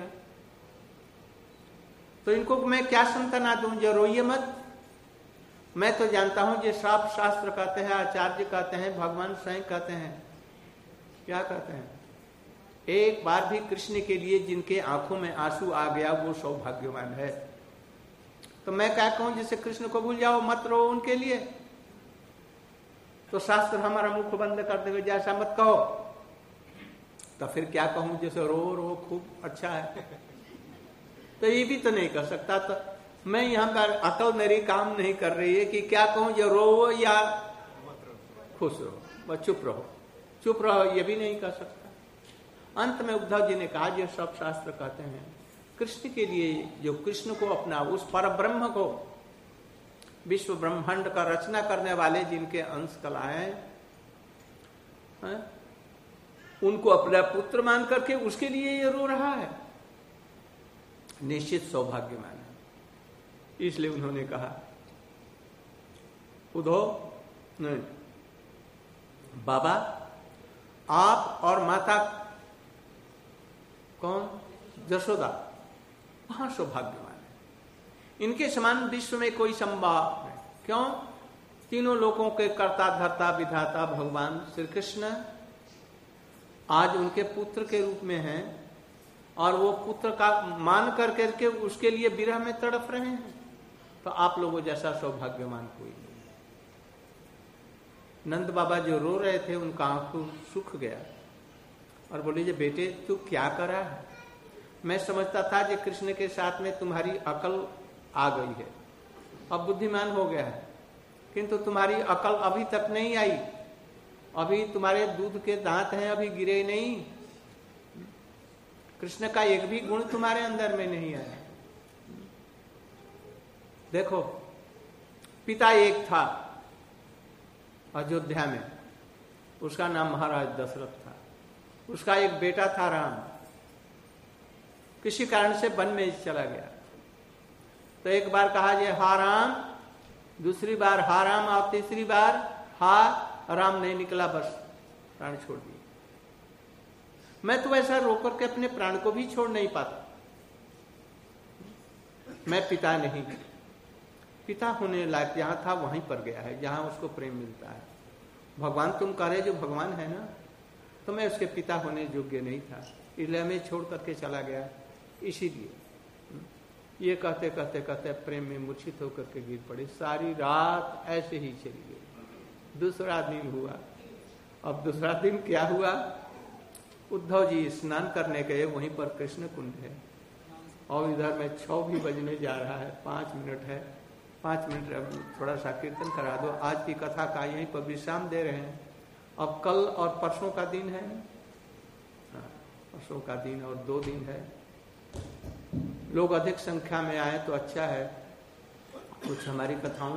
तो इनको मैं क्या सांत्वना दूं? जो रोइए मत। मैं तो जानता हूं जो साफ शास्त्र कहते हैं, आचार्य कहते हैं, भगवान स्वयं कहते हैं, क्या कहते हैं? एक बार भी कृष्ण के लिए जिनके आंखों में आंसू आ गया वो सौभाग्यवान है। तो मैं क्या कहूं, जिसे कृष्ण को भूल जाओ, मत रो उनके लिए। तो शास्त्र हमारा मुख बंद करते हुए जैसा मत कहो, तो फिर क्या कहूं, जैसे रो रो खूब अच्छा है, तो ये भी तो नहीं कर सकता। तो मैं यहाँ पर अकल मेरी काम नहीं कर रही है कि क्या कहूं, जो रो या खुश रहो, बस चुप रहो, चुप रहो, ये भी नहीं कर सकता। अंत में उद्धव जी ने कहा, जो सब शास्त्र कहते हैं कृष्ण के लिए, जो कृष्ण को अपना, उस पर ब्रह्म को, विश्व ब्रह्मांड का रचना करने वाले जिनके अंश कलाएं, उनको अपना पुत्र मान करके उसके लिए ये रो रहा है, निश्चित सौभाग्यवान है। इसलिए उन्होंने कहा, उद्धव नहीं बाबा, आप और माता कौन, यशोदा, वहां सौभाग्यवान है। इनके समान विश्व में कोई संभव नहीं। क्यों? तीनों लोगों के कर्ता धर्ता विधाता भगवान श्री कृष्ण आज उनके पुत्र के रूप में हैं, और वो पुत्र का मान कर करके उसके लिए विरह में तड़प रहे हैं, तो आप लोगों जैसा सौभाग्यवान कोई नहीं। नंद बाबा जो रो रहे थे उनका आंखों सूख गया और बोले, जे बेटे तू क्या करा है? मैं समझता था कि कृष्ण के साथ में तुम्हारी अकल आ गई है, अब बुद्धिमान हो गया है, किंतु तुम्हारी अकल अभी तक नहीं आई, अभी तुम्हारे दूध के दांत हैं, अभी गिरे नहीं, कृष्ण का एक भी गुण तुम्हारे अंदर में नहीं आया। देखो, पिता एक था अयोध्या में, उसका नाम महाराज दशरथ था, उसका एक बेटा था राम, किसी कारण से वन में चला गया। तो एक बार कहा जे हा राम, दूसरी बार हा राम, और तीसरी बार हा राम नहीं निकला, बस प्राण छोड़ दिए। मैं तो ऐसा रोकर के अपने प्राण को भी छोड़ नहीं पाता। मैं पिता नहीं, पिता होने लायक जहां था वहीं पर गया है जहां उसको प्रेम मिलता है। भगवान तुम करे जो भगवान है ना, तो मैं उसके पिता होने योग्य नहीं था, इसलिए मैं छोड़ करके चला गया। इसीलिए ये कहते कहते कहते प्रेम में मूर्छित होकर के गिर पड़े। सारी रात ऐसे ही चली गई। दूसरा दिन हुआ। अब दूसरा दिन क्या हुआ? उद्धव जी स्नान करने गए, वहीं पर कृष्ण कुंड है, और इधर में छह भी बजने जा रहा है, पांच मिनट है, पांच मिनट थोड़ा सा कीर्तन करा दो। आज की कथा का यहीं पर विश्राम दे रहे हैं। अब कल और परसों का दिन है, परसों का दिन और दो दिन है। लोग अधिक संख्या में आए तो अच्छा है, कुछ हमारी कथाओं